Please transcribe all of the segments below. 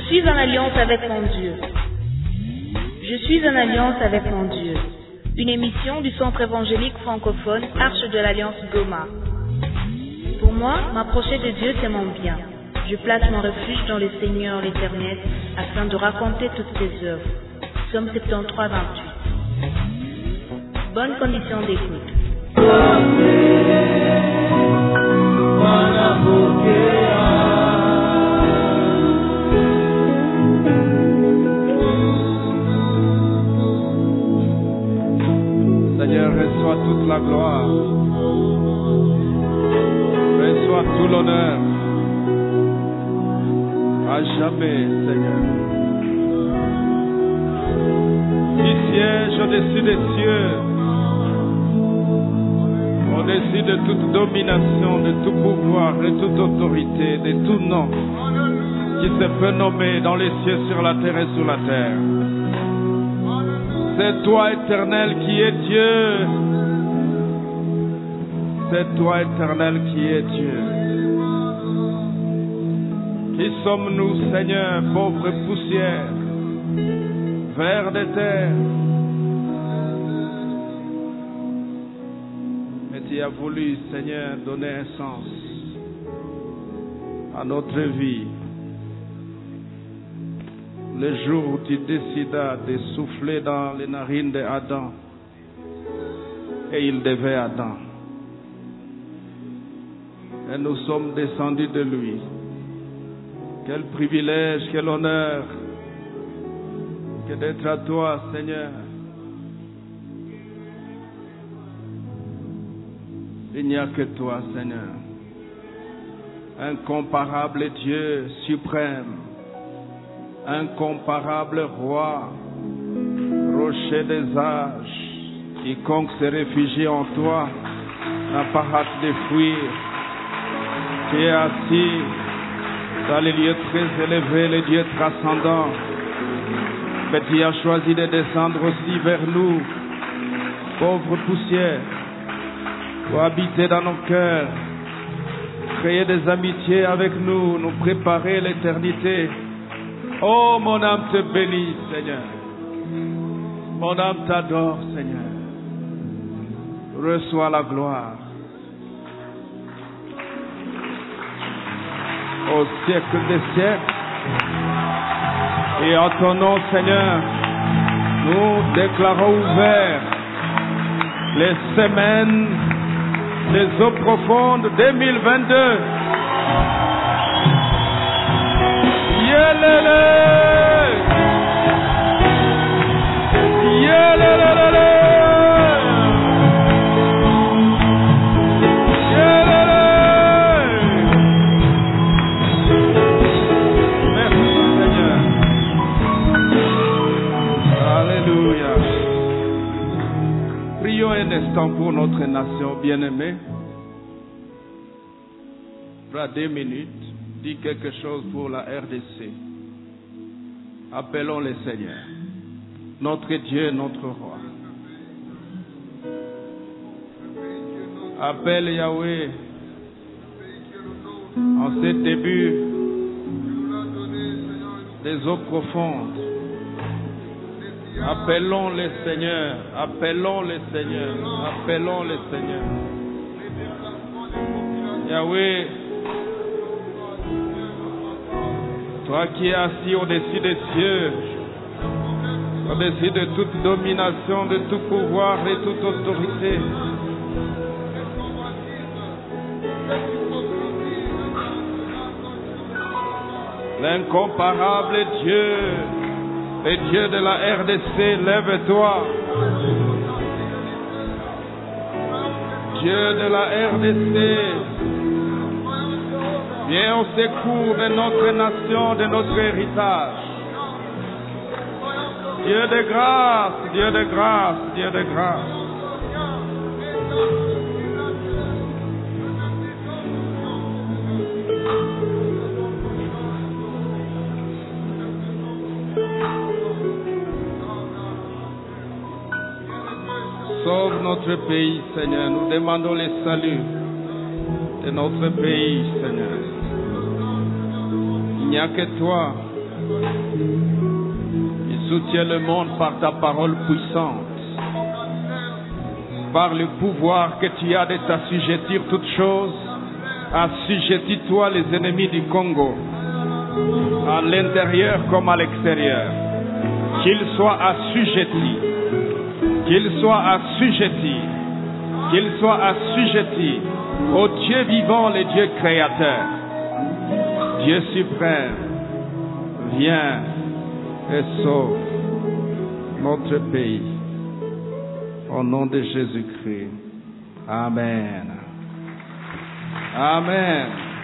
suis en alliance avec mon Dieu. Je suis en alliance avec mon Dieu. Une émission du Centre évangélique francophone Arche de l'Alliance Goma. Pour moi, m'approcher de Dieu, c'est mon bien. Je place mon refuge dans le Seigneur l'Éternel afin de raconter toutes ses œuvres. Psaume 73, 28. Bonne condition d'écoute. Seigneur, reçois toute la gloire, reçois tout l'honneur, à jamais, Seigneur. Qui siège au-dessus des cieux, au-dessus de toute domination, de tout pouvoir, de toute autorité, de tout nom qui se peut nommer dans les cieux, sur la terre et sous la terre. C'est toi, Éternel, qui es Dieu. C'est toi, Éternel, qui es Dieu. Qui sommes-nous, Seigneur, pauvres poussières, vers des terres? Mais tu as voulu, Seigneur, donner un sens à notre vie. Le jour où tu décidas de souffler dans les narines d'Adam, et il devait Adam. Et nous sommes descendus de lui. Quel privilège, quel honneur que d'être à toi, Seigneur. Il n'y a que toi, Seigneur. Incomparable Dieu suprême. Incomparable roi, rocher des âges, quiconque se réfugie en toi n'a pas hâte de fuir. Tu es assis dans les lieux très élevés, les dieux transcendants, mais tu as choisi de descendre aussi vers nous, pauvres poussières, pour habiter dans nos cœurs, créer des amitiés avec nous, nous préparer l'éternité. Oh, mon âme te bénit, Seigneur. Mon âme t'adore, Seigneur. Reçois la gloire. Au siècle des siècles. Et en ton nom, Seigneur, nous déclarons ouverts les semaines des eaux profondes 2022. Yelele, yelele, yelele. Merci, Seigneur. Alléluia. Prions un instant pour notre nation bien-aimée. Prends 2 minutes. Dis quelque chose pour la RDC. Appelons le Seigneur, notre Dieu, notre roi. Appelle Yahweh en ce début des eaux profondes. Appelons le Seigneur, appelons le Seigneur, appelons le Seigneur. Yahweh, toi qui es assis au-dessus des cieux, au-dessus de toute domination, de tout pouvoir et toute autorité. L'incomparable Dieu, le Dieu de la RDC, lève-toi. Dieu de la RDC, viens au secours de notre nation, de notre héritage. Dieu de grâce, Dieu de grâce, Dieu de grâce. Sauve notre pays, Seigneur. Nous demandons le salut de notre pays, Seigneur. Il n'y a que toi Tu soutiens le monde par ta parole puissante, par le pouvoir que tu as de t'assujettir toutes choses. Assujettis-toi les ennemis du Congo, à l'intérieur comme à l'extérieur. Qu'ils soient assujettis, qu'ils soient assujettis, qu'ils soient assujettis au Dieu vivant, le Dieu créateur. Dieu suprême, viens et sauve notre pays. Au nom de Jésus-Christ. Amen. Amen.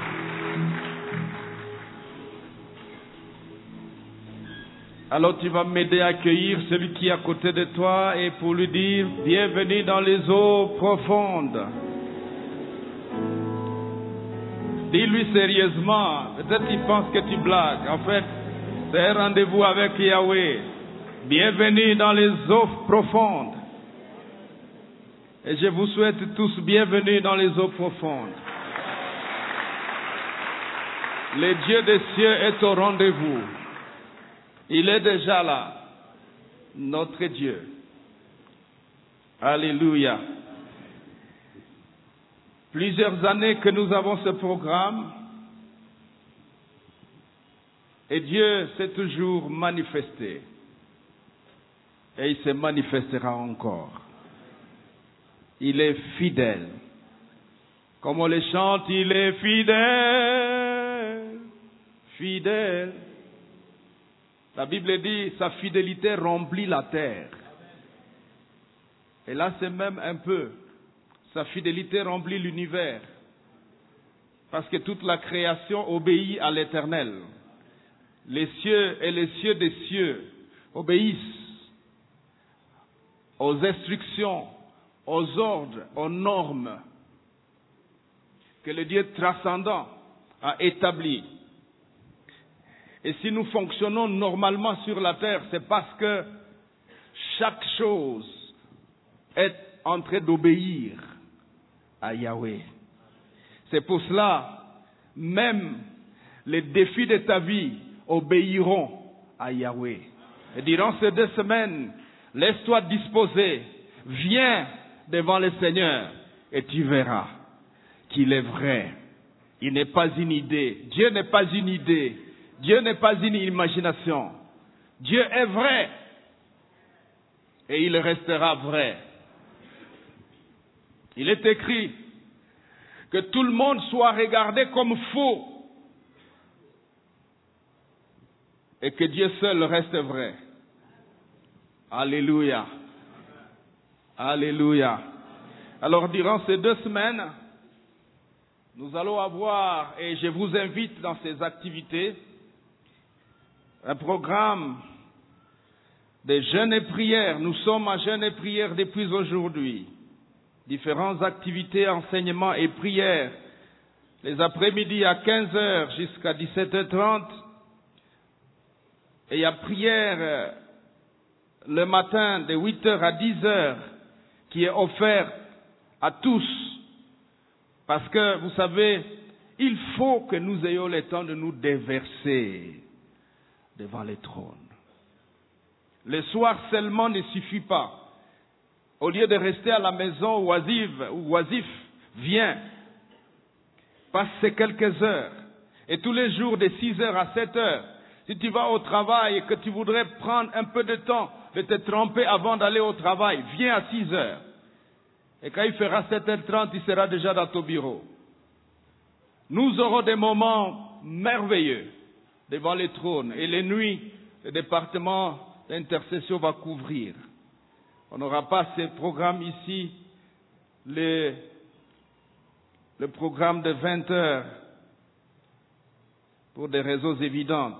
Alors tu vas m'aider à accueillir celui qui est à côté de toi et pour lui dire bienvenue dans les eaux profondes. Dis-lui sérieusement, peut-être qu'il pense que tu blagues. En fait, c'est un rendez-vous avec Yahweh. Bienvenue dans les eaux profondes. Et je vous souhaite tous bienvenue dans les eaux profondes. Le Dieu des cieux est au rendez-vous. Il est déjà là, notre Dieu. Alléluia. Plusieurs années que nous avons ce programme et Dieu s'est toujours manifesté. Et il se manifestera encore. Il est fidèle. Comme on le chante, il est fidèle, fidèle. La Bible dit, sa fidélité remplit la terre. Et là, c'est même un peu, sa fidélité remplit l'univers. Parce que toute la création obéit à l'Éternel. Les cieux et les cieux des cieux obéissent aux instructions, aux ordres, aux normes que le Dieu transcendant a établi. Et si nous fonctionnons normalement sur la terre, c'est parce que chaque chose est en train d'obéir à Yahweh. C'est pour cela, même les défis de ta vie obéiront à Yahweh. Et durant ces 2 semaines, laisse-toi disposer, viens devant le Seigneur et tu verras qu'il est vrai. Il n'est pas une idée. Dieu n'est pas une idée. Dieu n'est pas une imagination. Dieu est vrai. Et il restera vrai. Il est écrit que tout le monde soit regardé comme faux. Et que Dieu seul reste vrai. Alléluia. Alléluia. Alors, durant ces 2 semaines, nous allons avoir, et je vous invite dans ces activités, un programme de jeûne et prière. Nous sommes en jeûne et prière depuis aujourd'hui. Différentes activités, enseignements et prières. Les après-midi à 15h jusqu'à 17h30. Et il y a prière le matin de 8h à 10h qui est offerte à tous. Parce que, vous savez, il faut que nous ayons le temps de nous déverser devant le trône. Le soir seulement ne suffit pas. Au lieu de rester à la maison oisif, viens, passe ces quelques heures. Et tous les jours de 6h à 7h, si tu vas au travail et que tu voudrais prendre un peu de temps de te tremper avant d'aller au travail, viens à 6h. Et quand il fera 7h30, il sera déjà dans ton bureau. Nous aurons des moments merveilleux devant le trône. Et les nuits, le département d'intercession va couvrir. On n'aura pas ce programme ici, le programme de 20 heures, pour des raisons évidentes.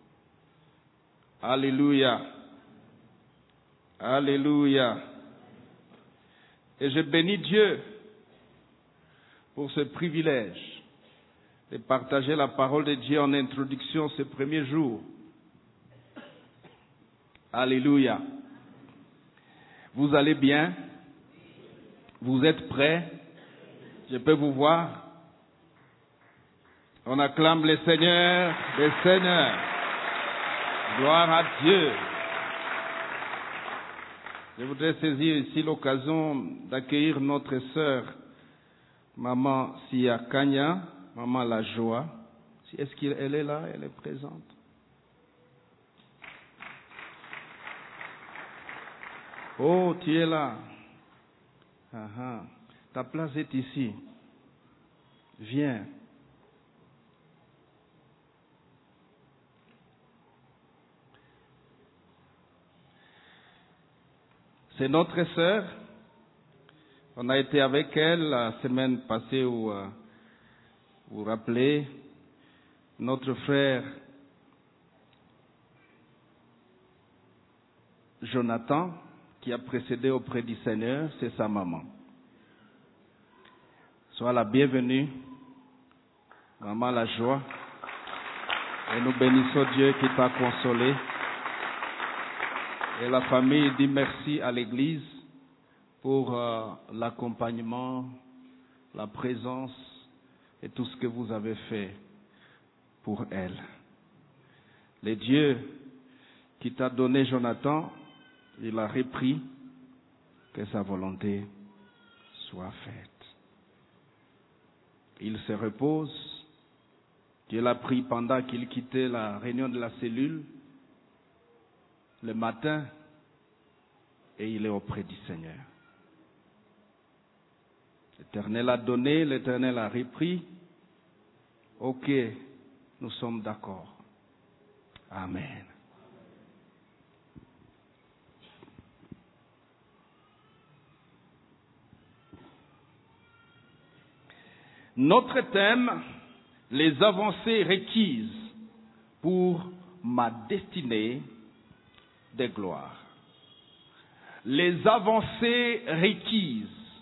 Alléluia. Alléluia. Et je bénis Dieu pour ce privilège de partager la parole de Dieu en introduction ce premier jour. Alléluia. Vous allez bien? Vous êtes prêts? Je peux vous voir? On acclame le Seigneur des Seigneurs. Gloire à Dieu. Je voudrais saisir ici l'occasion d'accueillir notre sœur, Maman Sia Kanya, Maman La Joie. Est-ce qu'elle est là? Elle est présente. Oh, tu es là. Ta place est ici. Viens. C'est notre sœur. On a été avec elle la semaine passée où, vous vous rappelez, notre frère Jonathan, qui a précédé auprès du Seigneur, c'est sa maman. Sois la bienvenue, Maman La Joie, et nous bénissons Dieu qui t'a consolé. Et la famille dit merci à l'Église pour l'accompagnement, la présence et tout ce que vous avez fait pour elle. Le Dieu qui t'a donné Jonathan, il a repris, que sa volonté soit faite. Il se repose. Dieu l'a pris pendant qu'il quittait la réunion de la cellule le matin et il est auprès du Seigneur. L'Éternel a donné, l'Éternel a repris. Ok, nous sommes d'accord. Amen. Notre thème, les avancées requises pour ma destinée de gloire. Les avancées requises.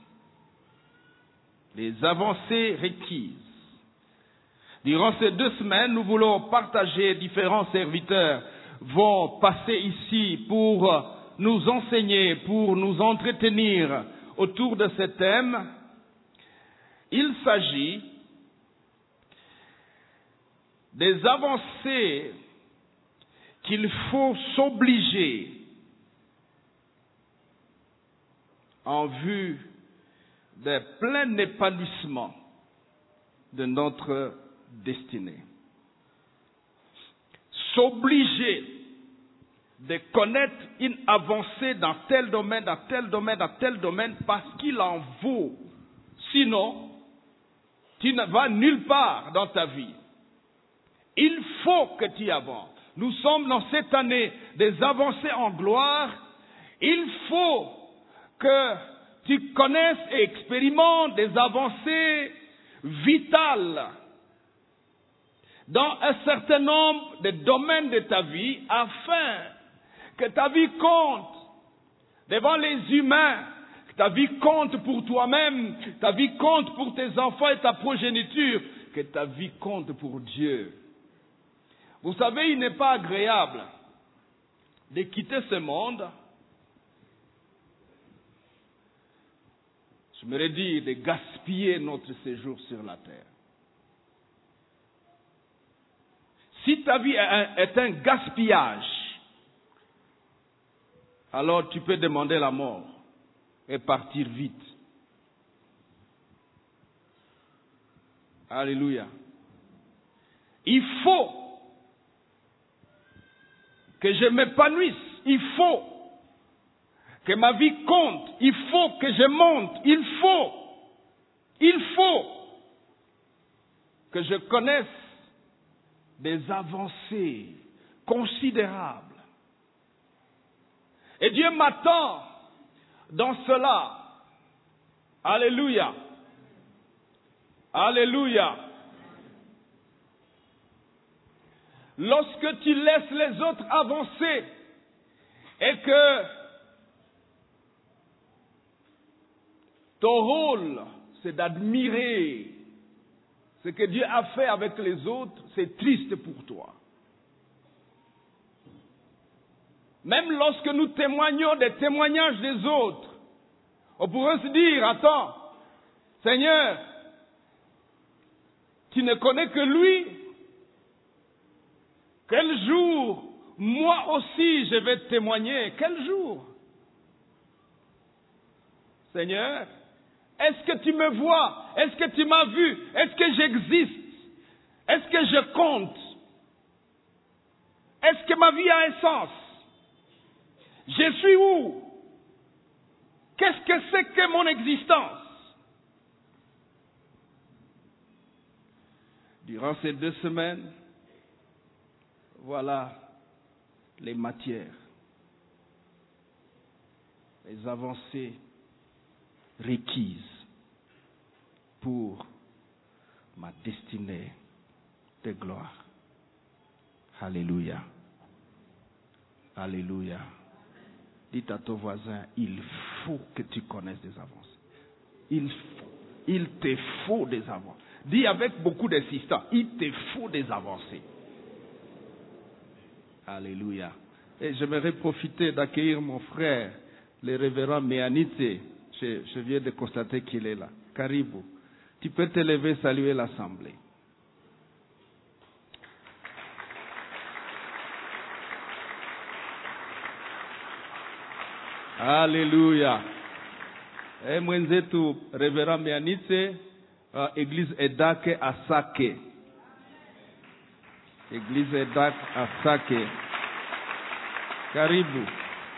Les avancées requises. Durant ces 2 semaines, nous voulons partager, différents serviteurs vont passer ici pour nous enseigner, pour nous entretenir autour de ce thème. Il s'agit des avancées qu'il faut s'obliger en vue de plein épanouissement de notre destinée. S'obliger de connaître une avancée dans tel domaine, dans tel domaine, dans tel domaine, parce qu'il en vaut. Sinon, tu ne vas nulle part dans ta vie. Il faut que tu avances. Nous sommes dans cette année des avancées en gloire. Il faut que tu connaisses et expérimentes des avancées vitales dans un certain nombre de domaines de ta vie afin que ta vie compte devant les humains, que ta vie compte pour toi-même, ta vie compte pour tes enfants et ta progéniture, que ta vie compte pour Dieu. Vous savez, il n'est pas agréable de quitter ce monde, j'aimerais dire de gaspiller notre séjour sur la terre. Si ta vie est un gaspillage, alors tu peux demander la mort et partir vite. Alléluia. Il faut que je m'épanouisse. Il faut que ma vie compte. Il faut que je monte. Il faut que je connaisse des avancées considérables. Et Dieu m'attend dans cela. Alléluia. Alléluia. Lorsque tu laisses les autres avancer et que ton rôle, c'est d'admirer ce que Dieu a fait avec les autres, c'est triste pour toi. Même lorsque nous témoignons des témoignages des autres, on pourrait se dire, attends, Seigneur, tu ne connais que lui. Quel jour moi aussi je vais témoigner. Quel jour? Seigneur, est-ce que tu me vois? Est-ce que tu m'as vu? Est-ce que j'existe? Est-ce que je compte? Est-ce que ma vie a un sens? Je suis où? Qu'est-ce que c'est que mon existence? Durant ces 2 semaines, voilà les matières, les avancées requises pour ma destinée de gloire. Alléluia. Alléluia. Dites à ton voisin, il faut que tu connaisses des avancées. Il te faut des avancées. Dis avec beaucoup d'insistance, il te faut des avancées. Alléluia. Et j'aimerais profiter d'accueillir mon frère, le révérend Méanité. Je viens de constater qu'il est là. Karibu. Tu peux te lever, saluer l'assemblée. Alléluia. Et mwenzetu révérend Méanité, église Edake à Sake. Église Edake à Sake. Karibu.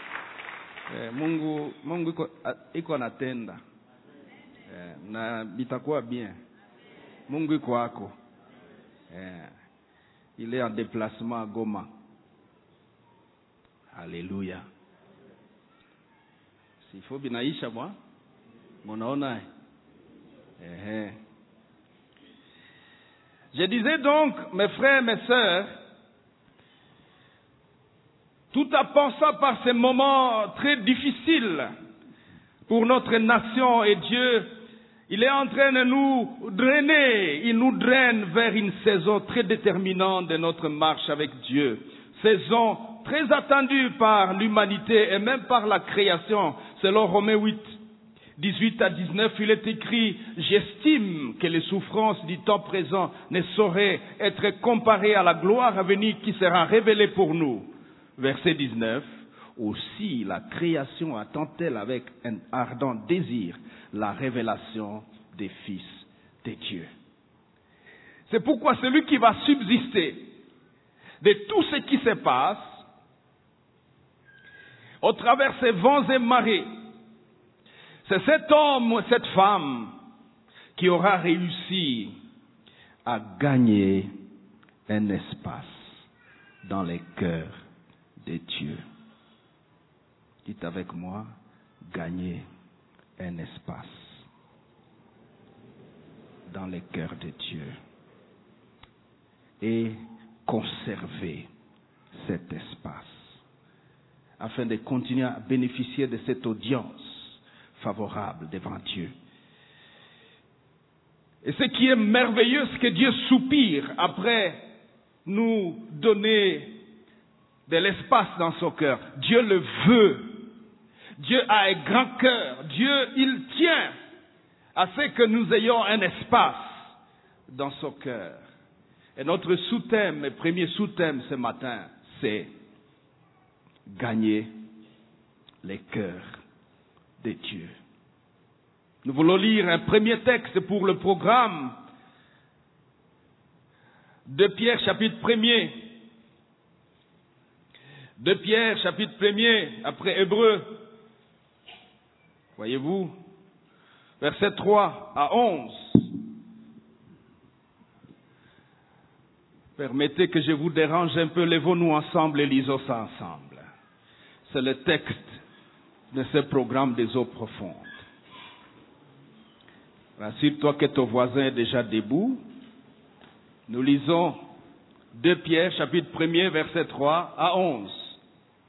Mungu iko anatenda. Na bitakuwa bien. Mungu iko wako. Il est en déplacement à Goma. Alléluia. S'il faut binaisha moi. Munaona. Je disais donc, mes frères, mes sœurs, tout en passant par ces moments très difficiles pour notre nation et Dieu, il est en train de nous drainer, il nous draine vers une saison très déterminante de notre marche avec Dieu. Saison très attendue par l'humanité et même par la création, selon Romains 8. 18 à 19, il est écrit « J'estime que les souffrances du temps présent ne sauraient être comparées à la gloire à venir qui sera révélée pour nous. » Verset 19, « Aussi la création attend-elle avec un ardent désir la révélation des fils de Dieu. » C'est pourquoi celui qui va subsister de tout ce qui se passe, au travers ces vents et marées, c'est cet homme ou cette femme qui aura réussi à gagner un espace dans les cœurs de Dieu. Dites avec moi, gagner un espace dans les cœurs de Dieu et conserver cet espace afin de continuer à bénéficier de cette audience favorable devant Dieu. Et ce qui est merveilleux, c'est que Dieu soupire après nous donner de l'espace dans son cœur. Dieu le veut. Dieu a un grand cœur. Dieu, il tient à ce que nous ayons un espace dans son cœur. Et notre sous-thème, le premier sous-thème ce matin, c'est gagner les cœurs de Dieu. Nous voulons lire un premier texte pour le programme de Pierre chapitre 1er. De Pierre chapitre 1er, après Hébreux. Voyez-vous, versets 3 à 11. Permettez que je vous dérange un peu, levons-nous ensemble et lisons ça ensemble. C'est le texte de ce programme des eaux profondes. Rassure-toi que ton voisin est déjà debout. Nous lisons 2 Pierre, chapitre 1er, versets 3 à 11.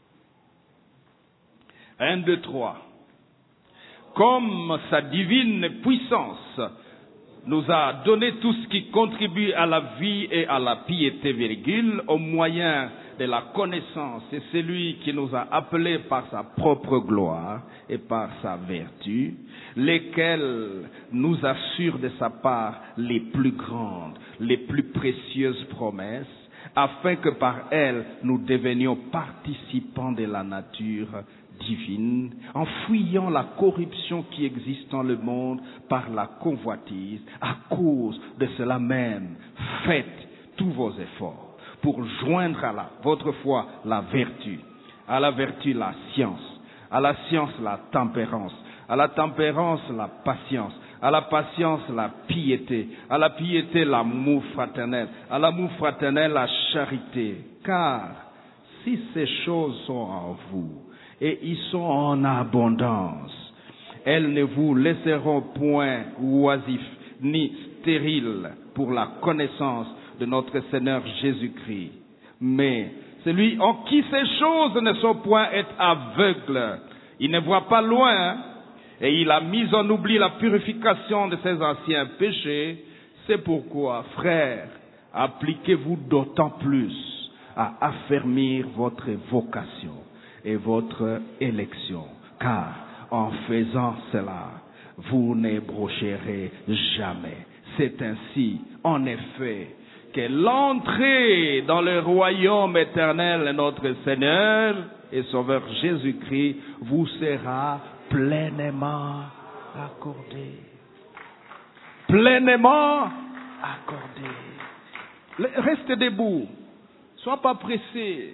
1, 2, 3. Comme sa divine puissance nous a donné tout ce qui contribue à la vie et à la piété, virgule, au moyen de la connaissance, c'est celui qui nous a appelés par sa propre gloire et par sa vertu, lesquels nous assurent de sa part les plus grandes, les plus précieuses promesses, afin que par elle nous devenions participants de la nature divine, en fuyant la corruption qui existe dans le monde par la convoitise. À cause de cela même, faites tous vos efforts pour joindre à votre foi la vertu, à la vertu la science, à la science la tempérance, à la tempérance la patience, à la patience la piété, à la piété l'amour fraternel, à l'amour fraternel la charité. Car si ces choses sont en vous, et ils sont en abondance, elles ne vous laisseront point oisifs ni stériles pour la connaissance de notre Seigneur Jésus-Christ. Mais celui en qui ces choses ne sont point est aveugle, il ne voit pas loin, et il a mis en oubli la purification de ses anciens péchés. C'est pourquoi, frères, appliquez-vous d'autant plus à affermir votre vocation et votre élection, car en faisant cela, vous n'ébrocherez jamais. C'est ainsi, en effet, que l'entrée dans le royaume éternel de notre Seigneur et Sauveur Jésus-Christ vous sera pleinement accordée. Pleinement accordée. Restez debout. Sois pas pressé.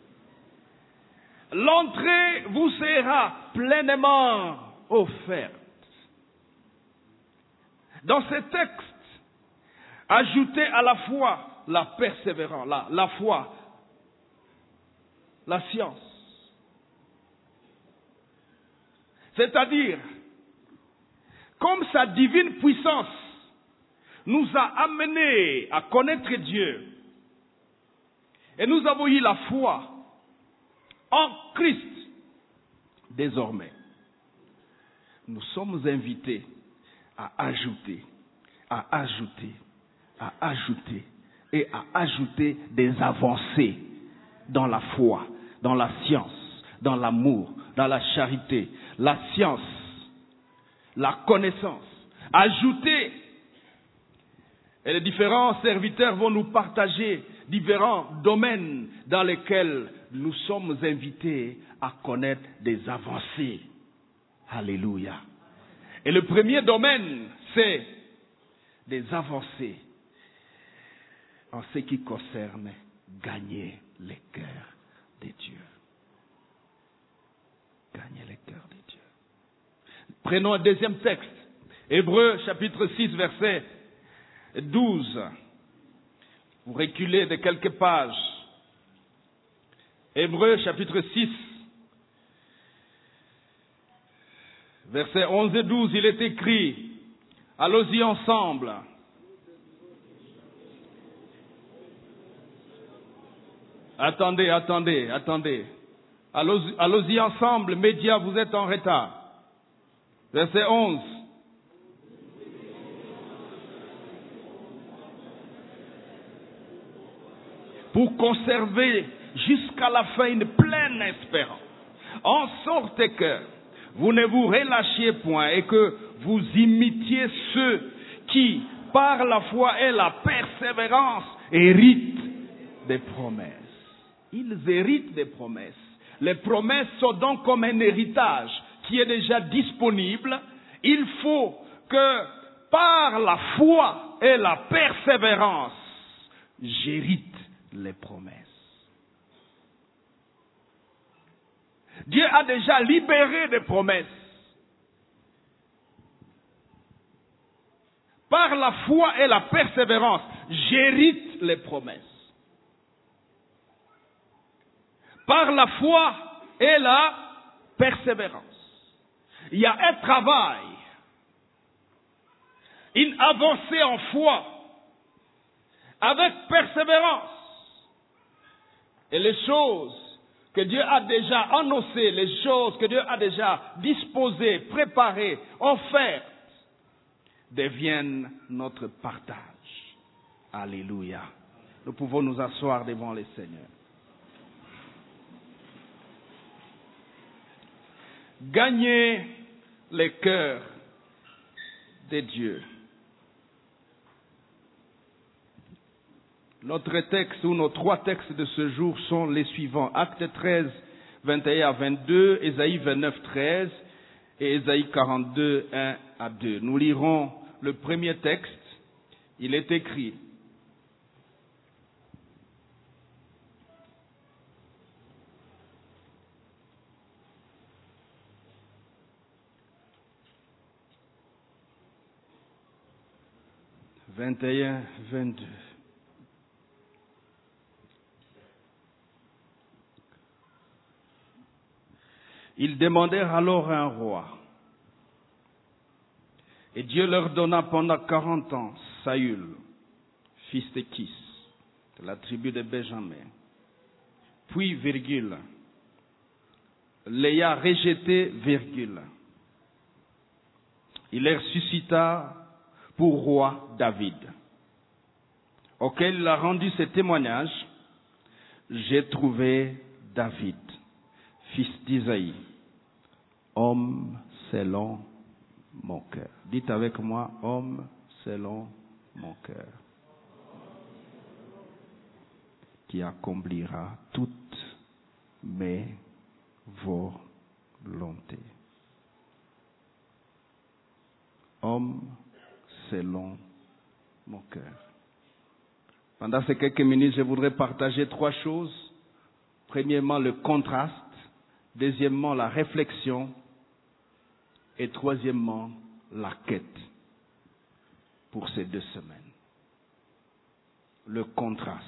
L'entrée vous sera pleinement offerte. Dans ce texte, ajoutez à la foi la persévérance, la foi, la science. C'est-à-dire, comme sa divine puissance nous a amenés à connaître Dieu, et nous avons eu la foi en Christ, désormais, nous sommes invités à ajouter, à ajouter, à ajouter et à ajouter des avancées dans la foi, dans la science, dans l'amour, dans la charité, la science, la connaissance. Ajouter. Et les différents serviteurs vont nous partager différents domaines dans lesquels nous sommes invités à connaître des avancées. Alléluia. Et le premier domaine, c'est des avancées en ce qui concerne gagner les cœurs des dieux. Gagner les cœurs des dieux. Prenons un deuxième texte. Hébreux chapitre 6 verset 12. Vous reculez de quelques pages. Hébreux chapitre 6 versets 11 et 12, il est écrit, allons-y ensemble. Attendez. Allons-y ensemble, médias, vous êtes en retard. Verset 11. Pour conserver jusqu'à la fin une pleine espérance, en sorte que vous ne vous relâchiez point et que vous imitiez ceux qui, par la foi et la persévérance, héritent des promesses. Ils héritent des promesses. Les promesses sont donc comme un héritage qui est déjà disponible. Il faut que par la foi et la persévérance, j'hérite les promesses. Dieu a déjà libéré des promesses. Par la foi et la persévérance, j'hérite les promesses. Par la foi et la persévérance. Il y a un travail, une avancée en foi, avec persévérance. Et les choses que Dieu a déjà annoncées, les choses que Dieu a déjà disposées, préparées, offertes, deviennent notre partage. Alléluia. Nous pouvons nous asseoir devant le Seigneur. Gagner les cœurs des dieux. Notre texte ou nos trois textes de ce jour sont les suivants. Actes 13, 21 à 22, Ésaïe 29, 13 et Ésaïe 42, 1 à 2. Nous lirons le premier texte. Il est écrit: « 21, 22. Ils demandèrent alors un roi. Et Dieu leur donna pendant 40 ans Saül, fils de Kis, de la tribu de Benjamin. Puis, virgule, l'ayant rejeté, virgule, il les ressuscita pour roi David, auquel il a rendu ce témoignage: j'ai trouvé David, fils d'Isaïe, homme selon mon cœur. Dites avec moi: homme selon mon cœur, qui accomplira toutes mes volontés. Homme selon mon cœur. Pendant ces quelques minutes, je voudrais partager trois choses. Premièrement, le contraste. Deuxièmement, la réflexion. Et troisièmement, la quête pour ces 2 semaines. Le contraste.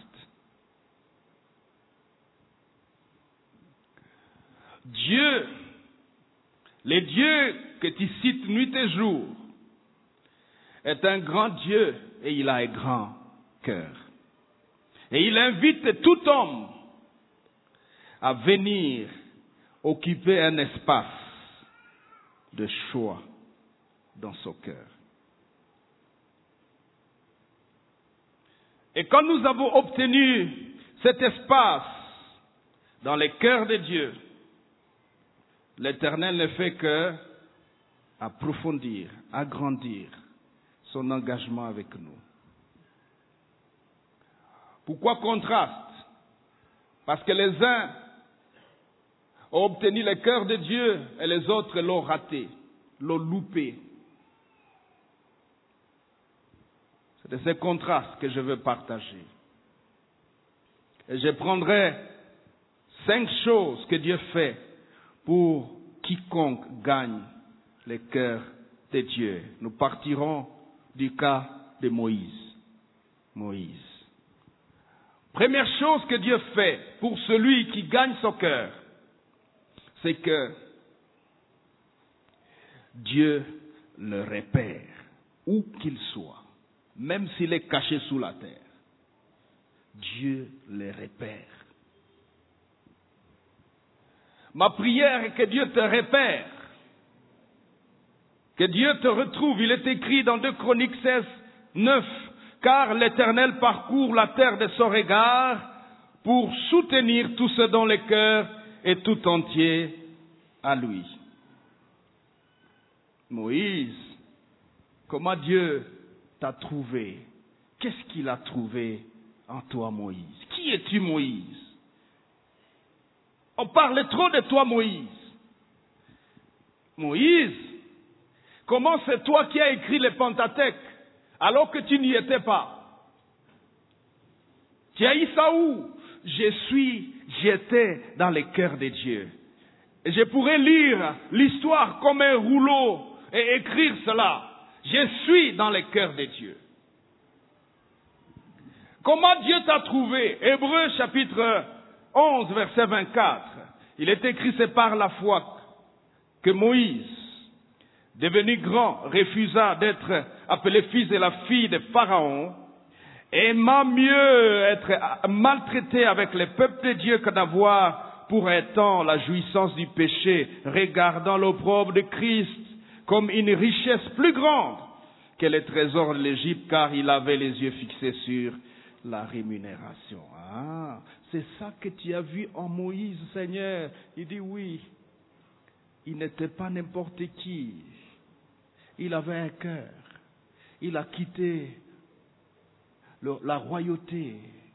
Dieu, le Dieu que tu cites nuit et jour, est un grand Dieu et il a un grand cœur. Et il invite tout homme à venir occuper un espace de choix dans son cœur. Et quand nous avons obtenu cet espace dans le cœur de Dieu, l'Éternel ne fait que approfondir, agrandir son engagement avec nous. Pourquoi contraste? Parce que les uns ont obtenu le cœur de Dieu et les autres l'ont raté, l'ont loupé. C'est de ces contrastes que je veux partager. Et je prendrai 5 choses que Dieu fait pour quiconque gagne le cœur de Dieu. Nous partirons du cas de Moïse. Moïse. Première chose que Dieu fait pour celui qui gagne son cœur, c'est que Dieu le repère, où qu'il soit, même s'il est caché sous la terre. Dieu le repère. Ma prière est que Dieu te repère, que Dieu te retrouve. Il est écrit dans 2 Chroniques 16, 9, car l'Éternel parcourt la terre de son regard pour soutenir tout ce dont le cœur est tout entier à lui. Moïse, comment Dieu t'a trouvé? Qu'est-ce qu'il a trouvé en toi, Moïse? Qui es-tu, Moïse? On parle trop de toi, Moïse. Moïse, comment c'est toi qui as écrit le Pentateuque alors que tu n'y étais pas? Tu as eu ça où? J'étais dans le cœur de Dieu. Et je pourrais lire l'histoire comme un rouleau et écrire cela. Je suis dans le cœur de Dieu. Comment Dieu t'a trouvé? Hébreux chapitre 11, verset 24. Il est écrit: c'est par la foi que Moïse, devenu grand, refusa d'être appelé fils de la fille de Pharaon, aima mieux être maltraité avec le peuple de Dieu que d'avoir pour un temps la jouissance du péché, regardant l'opprobre de Christ comme une richesse plus grande que les trésors de l'Égypte, car il avait les yeux fixés sur la rémunération. Ah, c'est ça que tu as vu en Moïse, Seigneur. Il dit oui, il n'était pas n'importe qui. Il avait un cœur. Il a quitté la royauté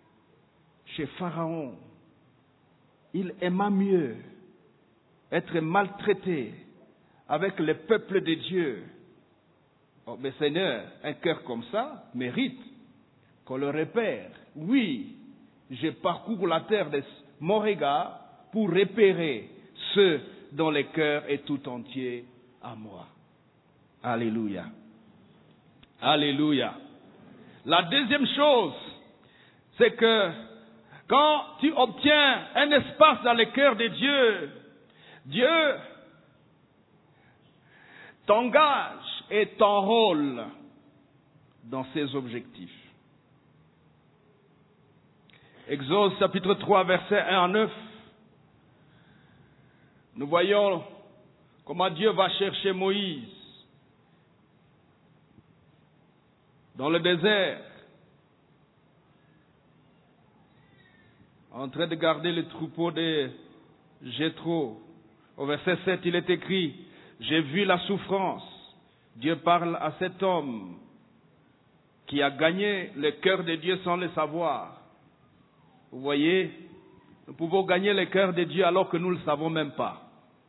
chez Pharaon, il aima mieux être maltraité avec le peuple de Dieu. Oh, mais Seigneur, un cœur comme ça mérite qu'on le repère. Oui, je parcours la terre de mon regard pour repérer ceux dont le cœur est tout entier à moi. Alléluia. Alléluia. La deuxième chose, c'est que quand tu obtiens un espace dans le cœur de Dieu, Dieu t'engage et t'enrôle dans ses objectifs. Exode chapitre 3, versets 1 à 9. Nous voyons comment Dieu va chercher Moïse dans le désert, en train de garder le troupeau de Jéthro. Au verset 7, il est écrit, « J'ai vu la souffrance. » Dieu parle à cet homme qui a gagné le cœur de Dieu sans le savoir. Vous voyez, nous pouvons gagner le cœur de Dieu alors que nous ne le savons même pas.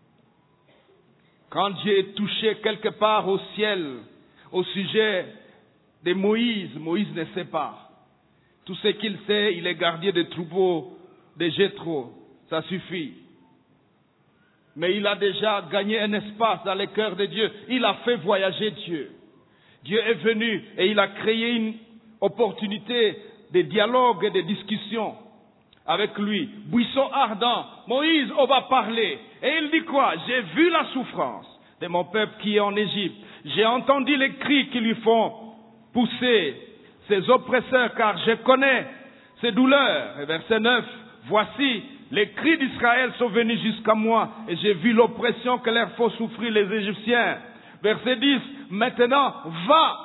Quand Dieu est touché quelque part au ciel, au sujet de Moïse, Moïse ne sait pas. Tout ce qu'il sait, il est gardien des troupeaux de Jéthro. Ça suffit. Mais il a déjà gagné un espace dans le cœur de Dieu. Il a fait voyager Dieu. Dieu est venu et il a créé une opportunité de dialogue et de discussion avec lui. Buisson ardent. Moïse, on va parler. Et il dit quoi? J'ai vu la souffrance de mon peuple qui est en Égypte. J'ai entendu les cris qui lui font pousser ses oppresseurs, car je connais ses douleurs. Et verset 9, voici, les cris d'Israël sont venus jusqu'à moi, et j'ai vu l'oppression que leur font souffrir les Égyptiens. Verset 10, maintenant, va.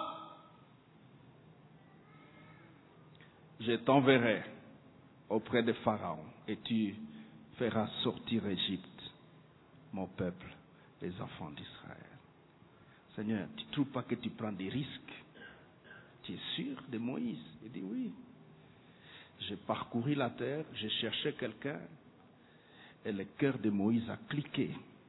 Je t'enverrai auprès de Pharaon, et tu feras sortir Égypte, mon peuple, les enfants d'Israël. Seigneur, tu ne trouves pas que tu prends des risques? Tu es sûr de Moïse? Il dit oui. J'ai parcouru la terre, j'ai cherché quelqu'un, et le cœur de Moïse a cliqué.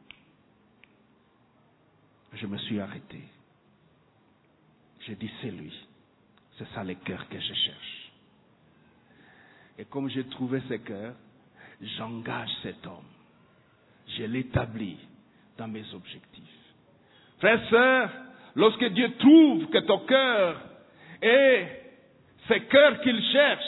Je me suis arrêté. J'ai dit c'est lui. C'est ça le cœur que je cherche. Et comme j'ai trouvé ce cœur, j'engage cet homme. Je l'établis dans mes objectifs. Frères, sœurs, lorsque Dieu trouve que ton cœur est ce cœur qu'il cherche,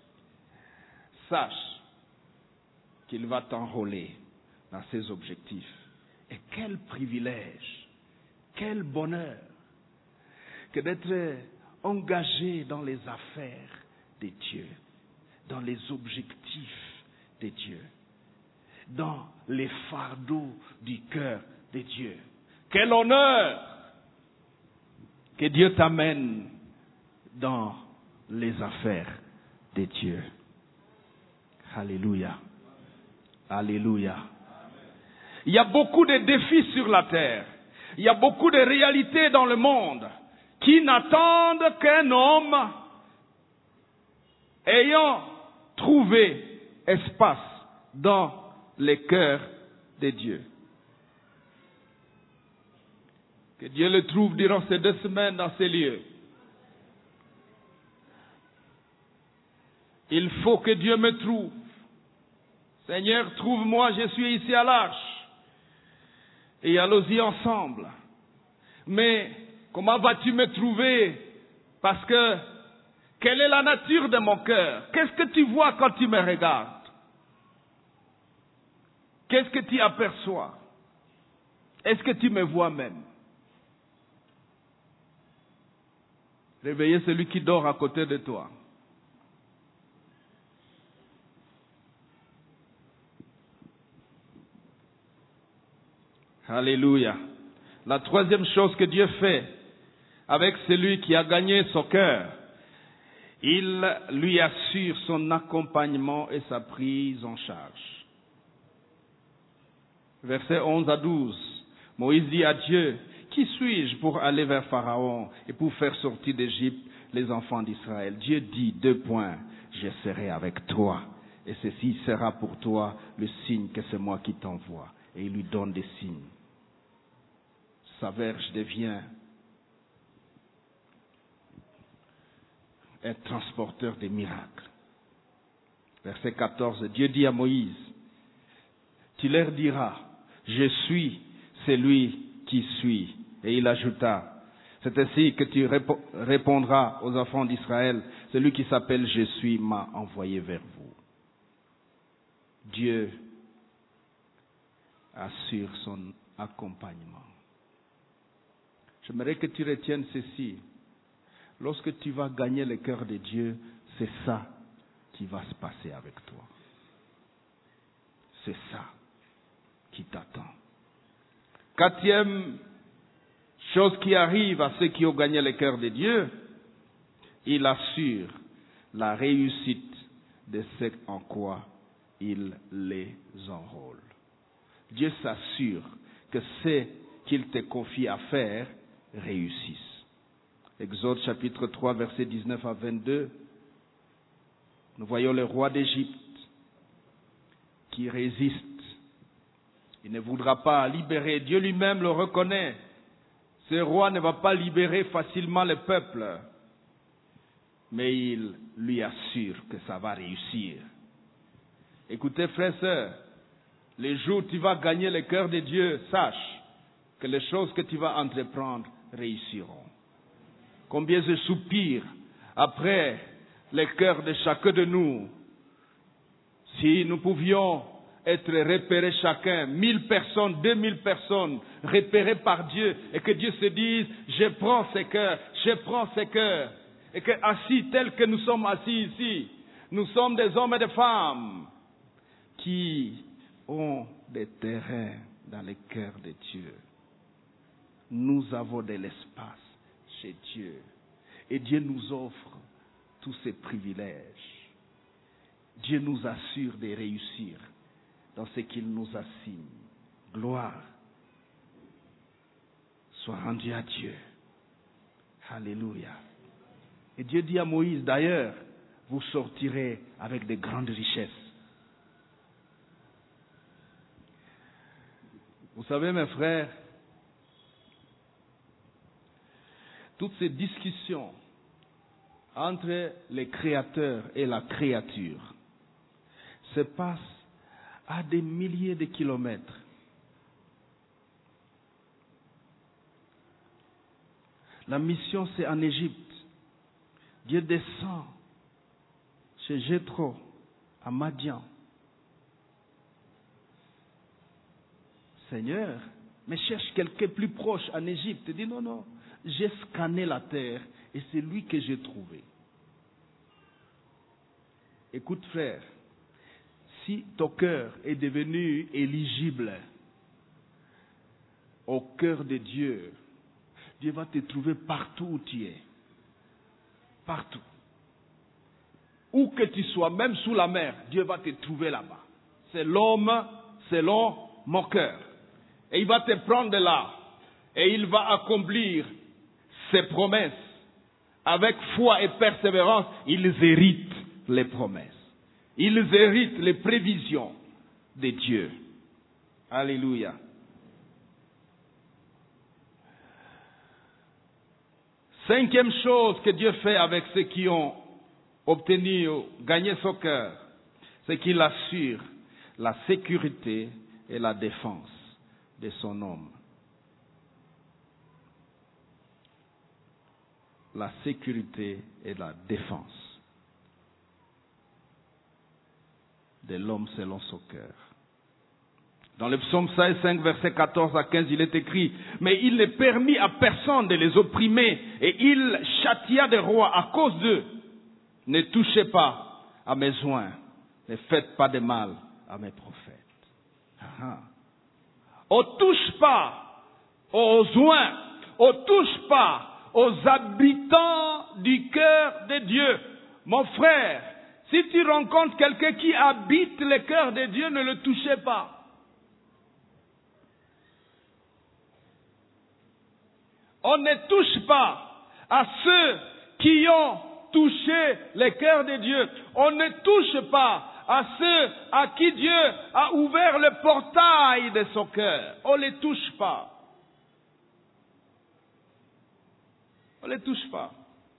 sache qu'il va t'enrôler dans ses objectifs. Et quel privilège, quel bonheur que d'être engagé dans les affaires de Dieu, dans les objectifs de Dieu, dans les fardeaux du cœur de Dieu. Quel honneur que Dieu t'amène dans les affaires de Dieu. Alléluia. Alléluia. Il y a beaucoup de défis sur la terre. Il y a beaucoup de réalités dans le monde qui n'attendent qu'un homme ayant trouvé espace dans le cœur de Dieu. Que Dieu le trouve durant ces 2 semaines dans ces lieux. Il faut que Dieu me trouve. Seigneur, trouve-moi, je suis ici à l'Arche. Et allons-y ensemble. Mais comment vas-tu me trouver? Parce que, quelle est la nature de mon cœur? Qu'est-ce que tu vois quand tu me regardes? Qu'est-ce que tu aperçois? Est-ce que tu me vois même? Réveillez celui qui dort à côté de toi. Alléluia. La troisième chose que Dieu fait avec celui qui a gagné son cœur, il lui assure son accompagnement et sa prise en charge. Versets 11 à 12. Moïse dit à Dieu, qui suis-je pour aller vers Pharaon et pour faire sortir d'Égypte les enfants d'Israël? Dieu dit, 2 points, je serai avec toi Et ceci sera pour toi le signe que c'est moi qui t'envoie. Et il lui donne des signes. Sa verge devient un transporteur des miracles. Verset 14, Dieu dit à Moïse, tu leur diras, je suis celui qui suis. Et il ajouta, c'est ainsi que tu répondras aux enfants d'Israël, celui qui s'appelle je suis m'a envoyé vers vous. Dieu assure son accompagnement. J'aimerais que tu retiennes ceci. Lorsque tu vas gagner le cœur de Dieu, c'est ça qui va se passer avec toi. C'est ça qui t'attend. Quatrième chose qui arrive à ceux qui ont gagné le cœur de Dieu, il assure la réussite de ce en quoi il les enrôle. Dieu s'assure que ce qu'il te confie à faire réussisse. Exode chapitre 3, versets 19 à 22. Nous voyons le roi d'Égypte qui résiste. Il ne voudra pas libérer. Dieu lui-même le reconnaît. Ce roi ne va pas libérer facilement le peuple. Mais il lui assure que ça va réussir. Écoutez, frères et sœurs, les jours où tu vas gagner le cœur de Dieu, sache que les choses que tu vas entreprendre réussiront. Combien je soupire après le cœur de chacun de nous. Si nous pouvions être repérés chacun, 1000 personnes, 2000 personnes, repérées par Dieu, et que Dieu se dise, je prends ces cœurs, je prends ces cœurs. Et que assis tels que nous sommes assis ici, nous sommes des hommes et des femmes qui ont des terrains dans le cœur de Dieu. Nous avons de l'espace chez Dieu. Et Dieu nous offre tous ces privilèges. Dieu nous assure de réussir dans ce qu'il nous assigne. Gloire soit rendue à Dieu. Alléluia. Et Dieu dit à Moïse, d'ailleurs, vous sortirez avec de grandes richesses. Vous savez, mes frères, toutes ces discussions entre le Créateur et la créature se passent à des milliers de kilomètres. La mission, c'est en Égypte. Dieu descend chez Jéthro, à Madian. Seigneur, mais cherche quelqu'un plus proche en Égypte. Il dit non, non, j'ai scanné la terre et c'est lui que j'ai trouvé. Écoute frère, si ton cœur est devenu éligible au cœur de Dieu, Dieu va te trouver partout où tu es. Partout. Où que tu sois, même sous la mer, Dieu va te trouver là-bas. C'est l'homme selon mon cœur. Et il va te prendre de là. Et il va accomplir ses promesses. Avec foi et persévérance, ils héritent les promesses. Ils héritent les prévisions de Dieu. Alléluia. Cinquième chose que Dieu fait avec ceux qui ont obtenu ou gagné son cœur, c'est qu'il assure la sécurité et la défense de son homme. La sécurité et la défense de l'homme selon son cœur. Dans le psaume 5, verset 14 à 15, il est écrit, « Mais il ne permit à personne de les opprimer, et il châtia des rois à cause d'eux. Ne touchez pas à mes oints, ne faites pas de mal à mes prophètes. » On ne touche pas aux oints, on ne touche pas aux habitants du cœur de Dieu. Mon frère, si tu rencontres quelqu'un qui habite le cœur de Dieu, ne le touchez pas. On ne touche pas à ceux qui ont touché le cœur de Dieu. On ne touche pas à ceux à qui Dieu a ouvert le portail de son cœur. On ne les touche pas. On ne les touche pas.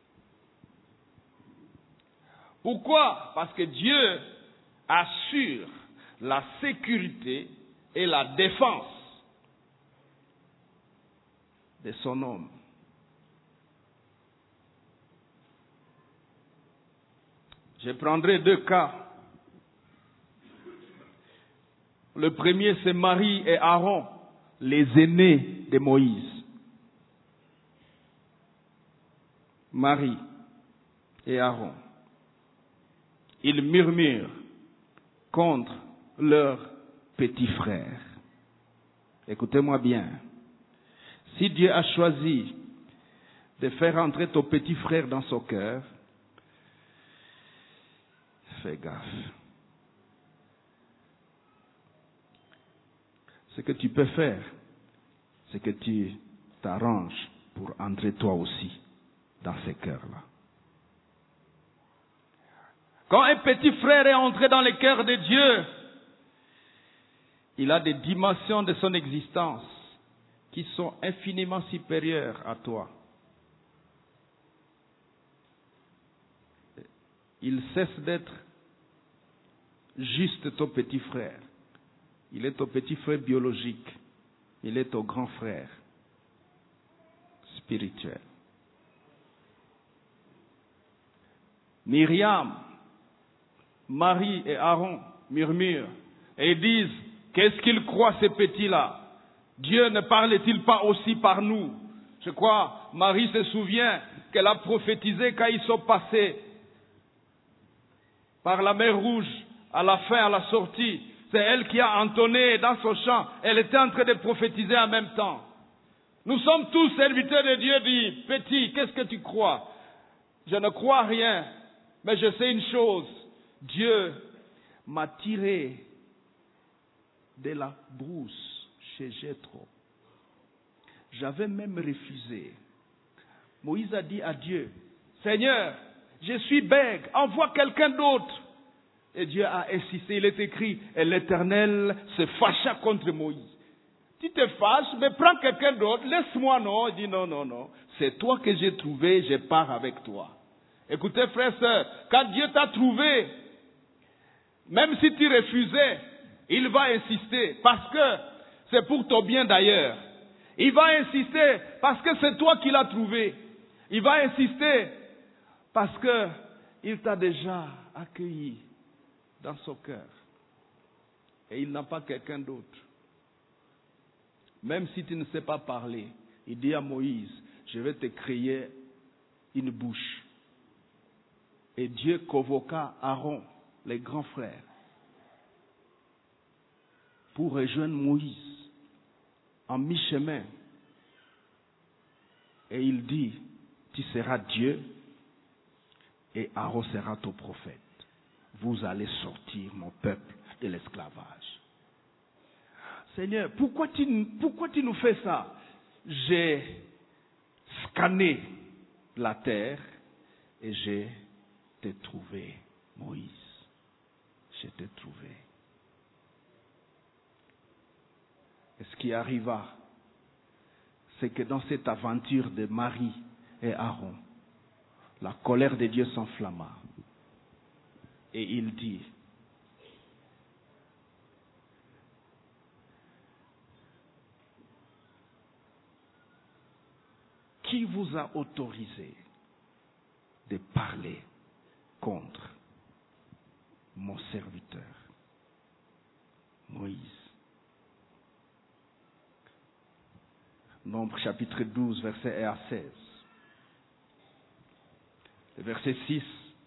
Pourquoi? Parce que Dieu assure la sécurité et la défense de son homme. Je prendrai 2 cas. Le premier, c'est Marie et Aaron, les aînés de Moïse. Marie et Aaron. Ils murmurent contre leur petit frère. Écoutez-moi bien. Si Dieu a choisi de faire entrer ton petit frère dans son cœur, fais gaffe. Ce que tu peux faire, c'est que tu t'arranges pour entrer toi aussi dans ces cœurs-là. Quand un petit frère est entré dans le cœur de Dieu, il a des dimensions de son existence qui sont infiniment supérieures à toi. Il cesse d'être juste ton petit frère. Il est ton petit frère biologique. Il est ton grand frère spirituel. Myriam, Marie et Aaron murmurent et disent, qu'est-ce qu'ils croient ces petits-là? Dieu ne parle-t-il pas aussi par nous? Je crois, Marie se souvient qu'elle a prophétisé quand ils sont passés par la mer Rouge, à la fin, à la sortie. C'est elle qui a entonné dans son chant. Elle était en train de prophétiser en même temps. Nous sommes tous serviteurs de Dieu, dit, petit, qu'est-ce que tu crois? Je ne crois rien, mais je sais une chose. Dieu m'a tiré de la brousse chez Jéthro. J'avais même refusé. Moïse a dit à Dieu, Seigneur, je suis bègue, envoie quelqu'un d'autre. Et Dieu a insisté, il est écrit, et l'Éternel se fâcha contre Moïse. Tu te fâches, mais prends quelqu'un d'autre, laisse-moi, non. Il dit, non, c'est toi que j'ai trouvé, je pars avec toi. Écoutez, frères et sœurs, quand Dieu t'a trouvé, même si tu refusais, il va insister, parce que c'est pour ton bien d'ailleurs. Il va insister, parce que c'est toi qui l'as trouvé. Il va insister, parce que il t'a déjà accueilli dans son cœur. Et il n'a pas quelqu'un d'autre. Même si tu ne sais pas parler, il dit à Moïse, je vais te créer une bouche. Et Dieu convoqua Aaron, les grands frères, pour rejoindre Moïse en mi-chemin. Et il dit, tu seras Dieu et Aaron sera ton prophète. Vous allez sortir mon peuple de l'esclavage. Seigneur, pourquoi tu nous fais ça? J'ai scanné la terre et j'ai t'ai trouvé, Moïse. Je t'ai trouvé. Et ce qui arriva, c'est que dans cette aventure de Marie et Aaron, la colère de Dieu s'enflamma. Et il dit, qui vous a autorisé de parler contre mon serviteur, Moïse? Nombre chapitre 12, verset 1 à 16. Le verset 6,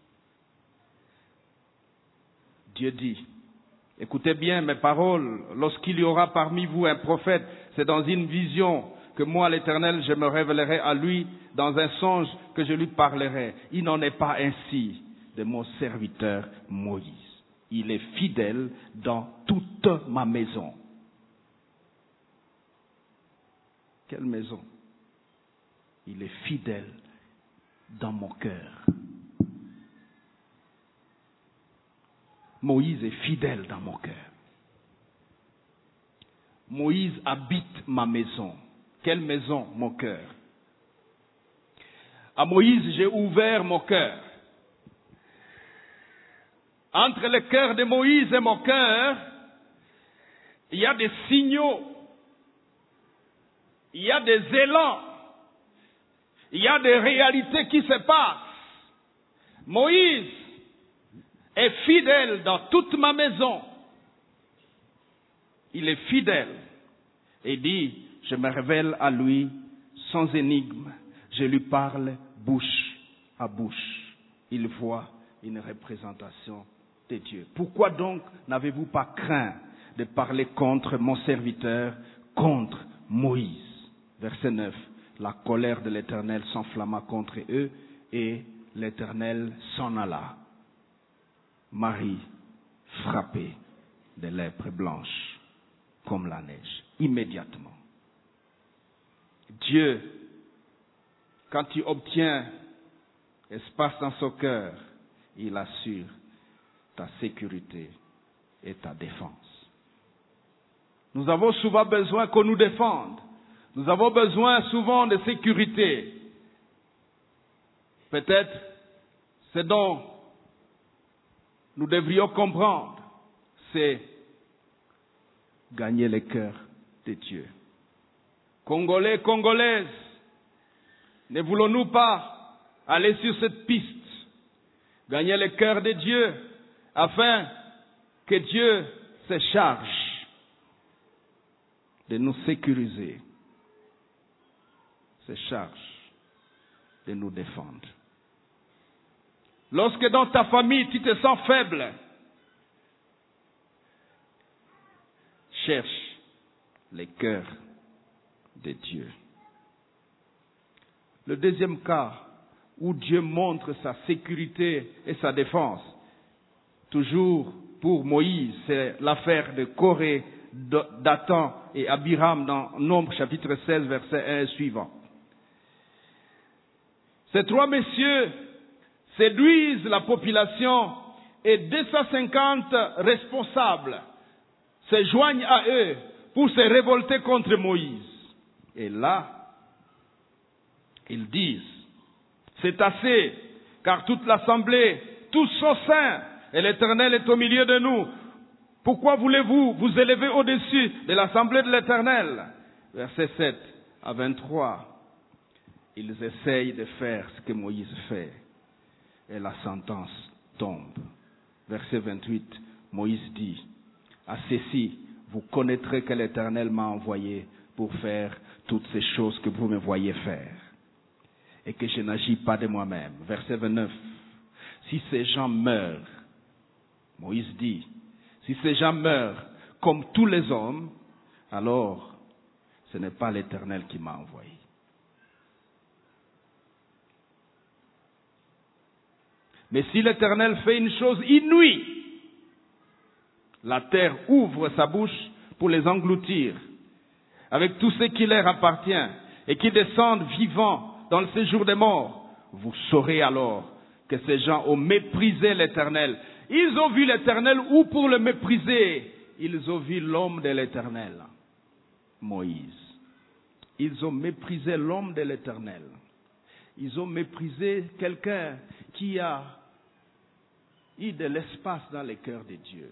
Dieu dit, écoutez bien mes paroles, lorsqu'il y aura parmi vous un prophète, c'est dans une vision que moi, l'Éternel, je me révélerai à lui, dans un songe que je lui parlerai. Il n'en est pas ainsi de mon serviteur Moïse. Il est fidèle dans toute ma maison. Quelle maison? Il est fidèle dans mon cœur. Moïse est fidèle dans mon cœur. Moïse habite ma maison. Quelle maison? Mon cœur. À Moïse, j'ai ouvert mon cœur. Entre le cœur de Moïse et mon cœur, il y a des signaux, il y a des élans, il y a des réalités qui se passent. Moïse est fidèle dans toute ma maison. Il est fidèle et dit, je me révèle à lui sans énigme. Je lui parle bouche à bouche. Il voit une représentation de Dieu. Pourquoi donc n'avez-vous pas craint de parler contre mon serviteur, contre Moïse? Verset 9. La colère de l'Éternel s'enflamma contre eux et l'Éternel s'en alla. Marie, frappée de lèpre blanche comme la neige, immédiatement. Dieu, quand il obtient espace dans son cœur, il assure ta sécurité et ta défense. Nous avons souvent besoin qu'on nous défende. Nous avons besoin souvent de sécurité. Peut-être ce dont nous devrions comprendre, c'est gagner le cœur de Dieu. Congolais, Congolaises, ne voulons-nous pas aller sur cette piste, gagner le cœur de Dieu, afin que Dieu se charge de nous sécuriser, se charge de nous défendre. Lorsque dans ta famille tu te sens faible, cherche le cœur de Dieu. Le deuxième cas où Dieu montre sa sécurité et sa défense, toujours pour Moïse, c'est l'affaire de Corée, Dathan et Abiram dans Nombre chapitre 16, verset 1 et suivant. Ces trois messieurs séduisent la population et 250 responsables se joignent à eux pour se révolter contre Moïse. Et là, ils disent, c'est assez, car toute l'assemblée, tous sont saints, et l'Éternel est au milieu de nous. Pourquoi voulez-vous vous élever au-dessus de l'assemblée de l'Éternel? Verset 7 à 23. Ils essayent de faire ce que Moïse fait, et la sentence tombe. Verset 28, Moïse dit, à ceci, vous connaîtrez que l'Éternel m'a envoyé pour faire toutes ces choses que vous me voyez faire, et que je n'agis pas de moi-même. Verset 29, si ces gens meurent, Moïse dit, si ces gens meurent comme tous les hommes, alors ce n'est pas l'Éternel qui m'a envoyé. Mais si l'Éternel fait une chose inouïe, la terre ouvre sa bouche pour les engloutir, avec tout ce qui leur appartient, et qui descendent vivants dans le séjour des morts. Vous saurez alors que ces gens ont méprisé l'Éternel. Ils ont vu l'Éternel, ou pour le mépriser, ils ont vu l'homme de l'Éternel, Moïse. Ils ont méprisé l'homme de l'Éternel. Ils ont méprisé quelqu'un qui a eu de l'espace dans le cœur de Dieu.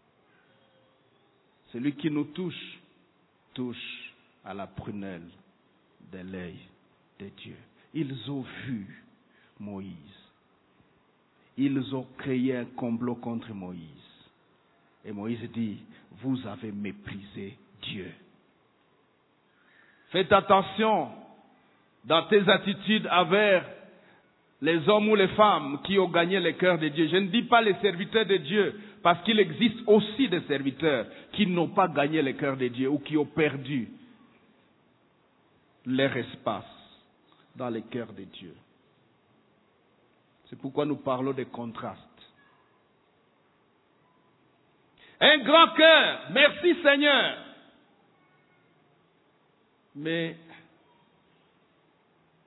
Celui qui nous touche, touche à la prunelle de l'œil de Dieu. Ils ont vu Moïse. Ils ont créé un complot contre Moïse. Et Moïse dit, vous avez méprisé Dieu. Faites attention dans tes attitudes envers les hommes ou les femmes qui ont gagné le cœur de Dieu. Je ne dis pas les serviteurs de Dieu, parce qu'il existe aussi des serviteurs qui n'ont pas gagné le cœur de Dieu ou qui ont perdu leur espace dans le cœur de Dieu. C'est pourquoi nous parlons de contrastes. Un grand cœur, merci Seigneur. Mais,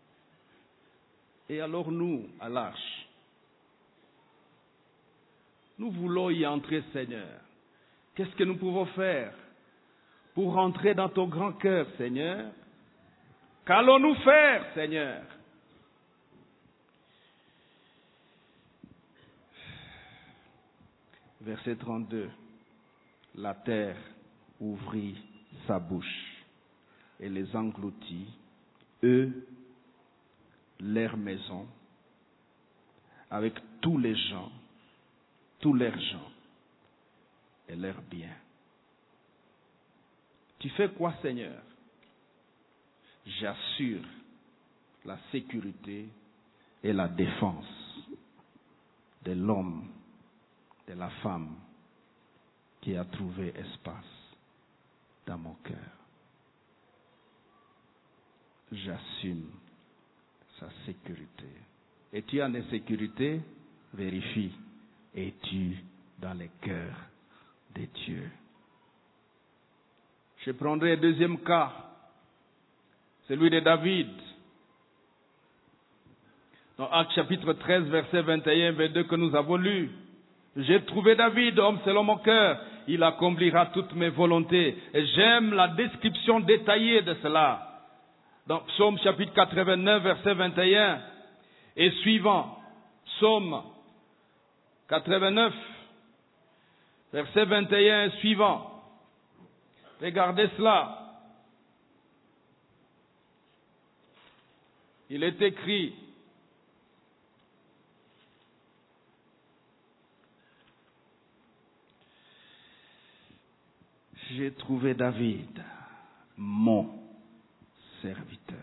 et alors nous, à l'arche, Nous voulons y entrer, Seigneur. Qu'est-ce que nous pouvons faire pour rentrer dans ton grand cœur, Seigneur? Qu'allons-nous faire, Seigneur? Verset 32. La terre ouvrit sa bouche et les engloutit, eux, leur maison, avec tous les gens, tous leurs gens et leurs biens. Tu fais quoi, Seigneur? J'assure la sécurité et la défense de l'homme, de la femme qui a trouvé espace dans mon cœur. J'assume sa sécurité. Es-tu en insécurité? Vérifie. Es-tu dans les cœurs de Dieu? Je prendrai le deuxième cas, celui de David. Dans Actes chapitre 13, versets 21 et 22 que nous avons lu. J'ai trouvé David, homme selon mon cœur. Il accomplira toutes mes volontés. Et j'aime la description détaillée de cela. Dans Psaume chapitre 89, verset 21 et suivant. Psaume 89, verset 21 et suivant. Regardez cela. Il est écrit: j'ai trouvé David, mon serviteur.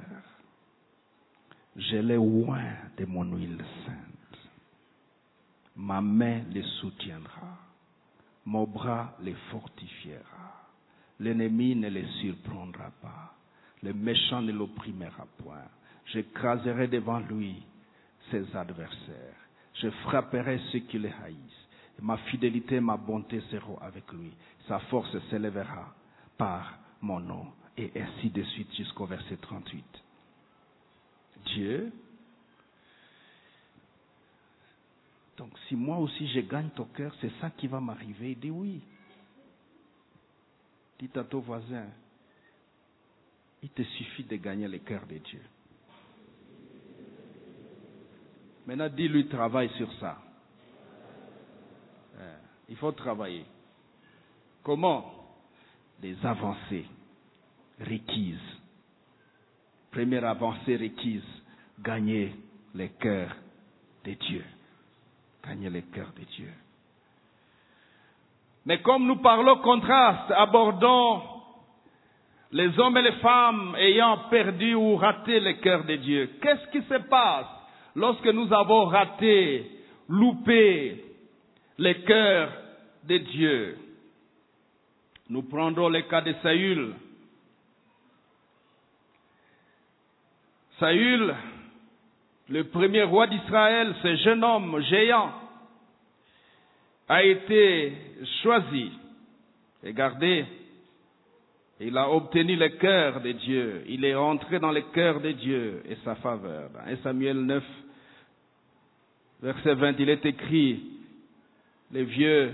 Je l'ai oint de mon huile sainte. Ma main les soutiendra. Mon bras les fortifiera. L'ennemi ne les surprendra pas. Le méchant ne l'opprimera point. J'écraserai devant lui ses adversaires. Je frapperai ceux qui le haïssent. Ma fidélité et ma bonté seront avec lui. Sa force s'élèvera par mon nom. Et ainsi de suite jusqu'au verset 38. Dieu. Donc si moi aussi je gagne ton cœur, c'est ça qui va m'arriver. Il dit oui. Dites à ton voisin, il te suffit de gagner le cœur de Dieu. Maintenant, dis-lui, travaille sur ça. Il faut travailler. Comment? Des avancées requises. Première avancée requise, gagner le cœur de Dieu. Gagner le cœur de Dieu. Mais comme nous parlons contraste, abordons les hommes et les femmes ayant perdu ou raté le cœur de Dieu. Qu'est-ce qui se passe lorsque nous avons raté, loupé le cœur de Dieu? Nous prendrons le cas de Saül. Saül, le premier roi d'Israël, ce jeune homme géant, a été choisi. Regardez, il a obtenu le cœur de Dieu. Il est entré dans le cœur de Dieu et sa faveur. Dans 1 Samuel 9, verset 20, il est écrit, le vieux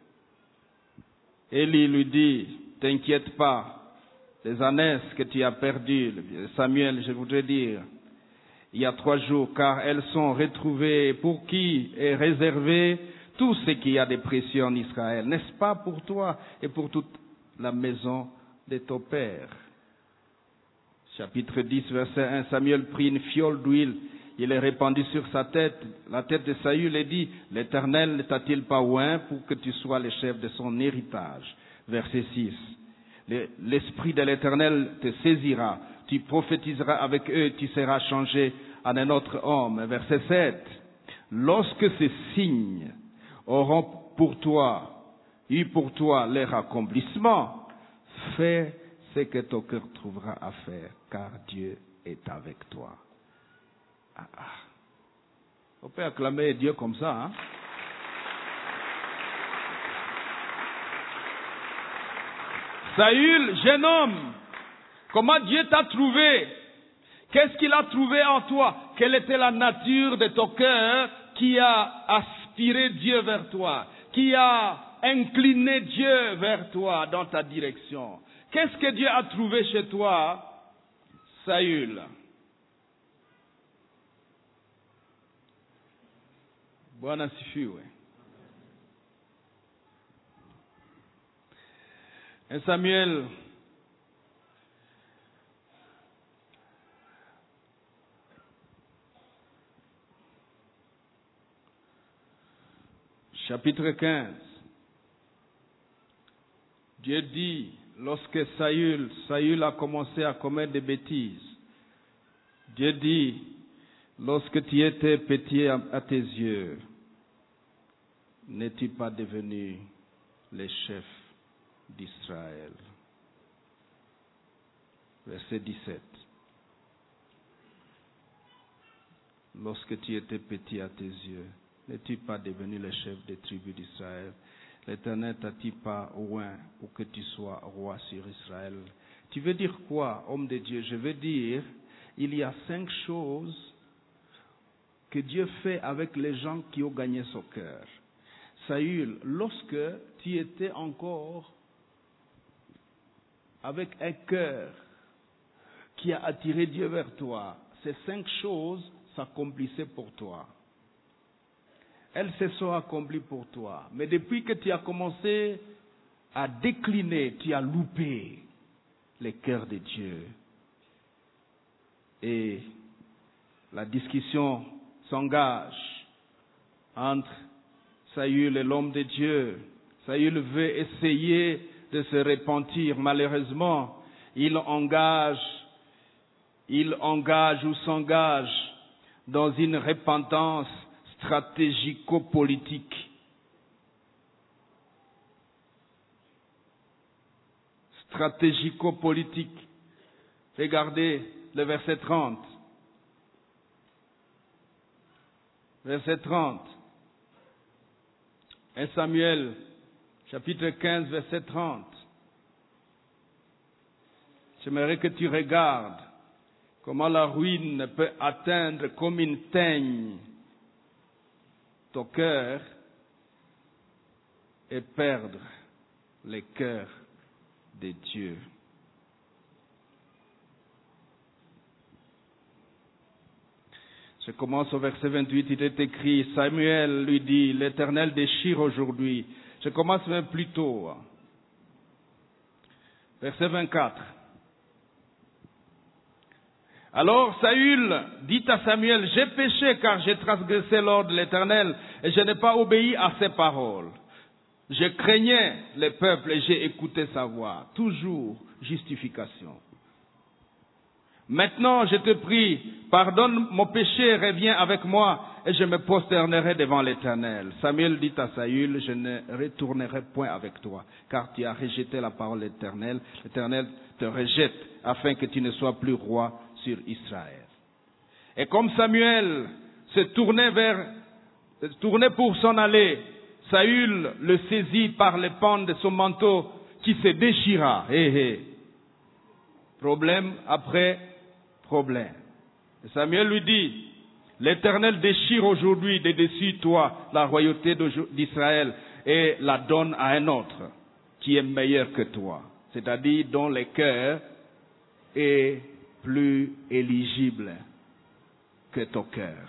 Élie lui dit, t'inquiète pas, les ânesses que tu as perdues, Samuel, je voudrais dire, il y a 3 jours, car elles sont retrouvées pour qui est réservé tout ce qu'il y a de précieux en Israël. N'est-ce pas pour toi et pour toute la maison de ton père? Chapitre 10, verset 1, Samuel prit une fiole d'huile, il est répandu sur sa tête, la tête de Saül, et dit, l'Éternel ne t'a-t-il pas oint pour que tu sois le chef de son héritage? Verset 6, l'Esprit de l'Éternel te saisira, tu prophétiseras avec eux, tu seras changé en un autre homme. Verset 7, lorsque ces signes auront eu pour toi leur accomplissement, fais ce que ton cœur trouvera à faire, car Dieu est avec toi. On peut acclamer Dieu comme ça, hein? Saül, jeune homme, comment Dieu t'a trouvé? Qu'est-ce qu'il a trouvé en toi? Quelle était la nature de ton cœur qui a aspiré Dieu vers toi? qui a incliné Dieu vers toi dans ta direction? Qu'est-ce que Dieu a trouvé chez toi? Saül. Bwana sifiwe. 1 Samuel chapitre 15. Dieu dit, lorsque Saül a commencé à commettre des bêtises, Dieu dit, lorsque tu étais petit à tes yeux, n'es-tu pas devenu le chef d'Israël? Verset 17. Lorsque tu étais petit à tes yeux, n'es-tu pas devenu le chef des tribus d'Israël? L'Éternel t'a-t-il pas oint pour que tu sois roi sur Israël? Tu veux dire quoi, homme de Dieu? Je veux dire, il y a 5 choses que Dieu fait avec les gens qui ont gagné son cœur. Saül, lorsque tu étais encore avec un cœur qui a attiré Dieu vers toi, ces 5 choses s'accomplissaient pour toi. Elles se sont accomplies pour toi. Mais depuis que tu as commencé à décliner, tu as loupé les cœurs de Dieu. Et la discussion s'engage entre Saül et l'homme de Dieu. Saül veut essayer de se repentir. Malheureusement, il engage ou s'engage dans une repentance stratégico-politique. Stratégico-politique. Regardez le verset 30. Verset 30. 1 Samuel, chapitre 15, verset 30. J'aimerais que tu regardes comment la ruine peut atteindre comme une teigne ton cœur et perdre le cœur de Dieu. Je commence au verset 28, il est écrit, Samuel lui dit, l'Éternel déchire aujourd'hui. Je commence même plus tôt. Verset 24. Alors Saül dit à Samuel, j'ai péché car j'ai transgressé l'ordre de l'Éternel et je n'ai pas obéi à ses paroles. Je craignais le peuple et j'ai écouté sa voix. Toujours justification. Maintenant, je te prie, pardonne mon péché, reviens avec moi et je me prosternerai devant l'Éternel. Samuel dit à Saül, je ne retournerai point avec toi, car tu as rejeté la parole de l'Éternel. L'Éternel te rejette afin que tu ne sois plus roi sur Israël. Et comme Samuel se tournait pour s'en aller, Saül le saisit par les pans de son manteau qui se déchira. Problème après problème. Et Samuel lui dit, l'Éternel déchire aujourd'hui de dessus toi la royauté d'Israël et la donne à un autre qui est meilleur que toi. C'est-à-dire dont le cœur est plus éligible que ton cœur.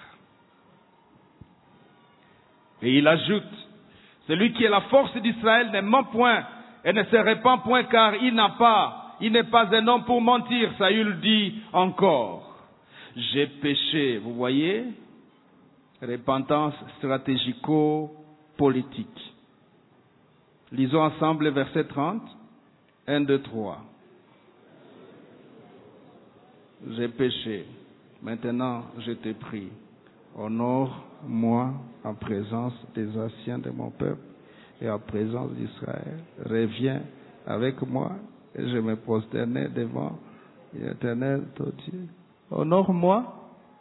Et il ajoute, celui qui est la force d'Israël ne ment point et ne se répand point car il n'est pas un homme pour mentir. Saül dit encore, j'ai péché. Vous voyez, repentance stratégico-politique. Lisons ensemble le verset 30. 1, 2, 3. J'ai péché. Maintenant, je te prie, honore-moi en présence des anciens de mon peuple et en présence d'Israël. Reviens avec moi et je me prosternerai devant l'Éternel, ton Dieu. Honore-moi.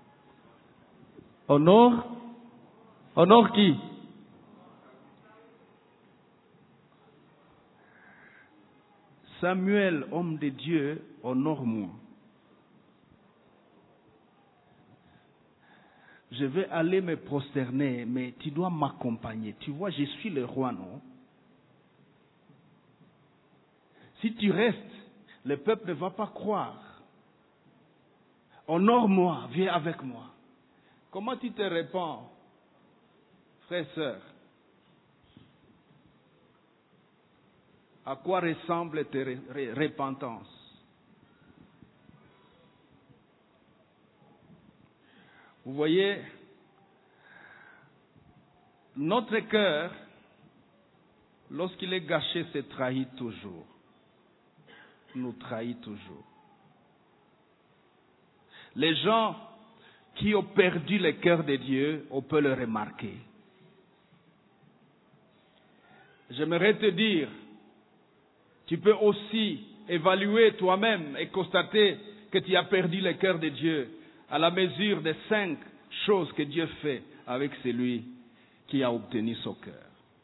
Honore qui? Samuel, homme de Dieu, honore-moi. je vais aller me prosterner, mais tu dois m'accompagner. Tu vois, je suis le roi, non? Si tu restes, le peuple ne va pas croire. Honore-moi, viens avec moi. Comment tu te réponds, frère, sœur? À quoi ressemble ta repentance? Vous voyez, notre cœur, lorsqu'il est gâché, se trahit toujours. Nous trahit toujours. Les gens qui ont perdu le cœur de Dieu, on peut le remarquer. J'aimerais te dire, tu peux aussi évaluer toi-même et constater que tu as perdu le cœur de Dieu à la mesure des 5 choses que Dieu fait avec celui qui a obtenu son cœur.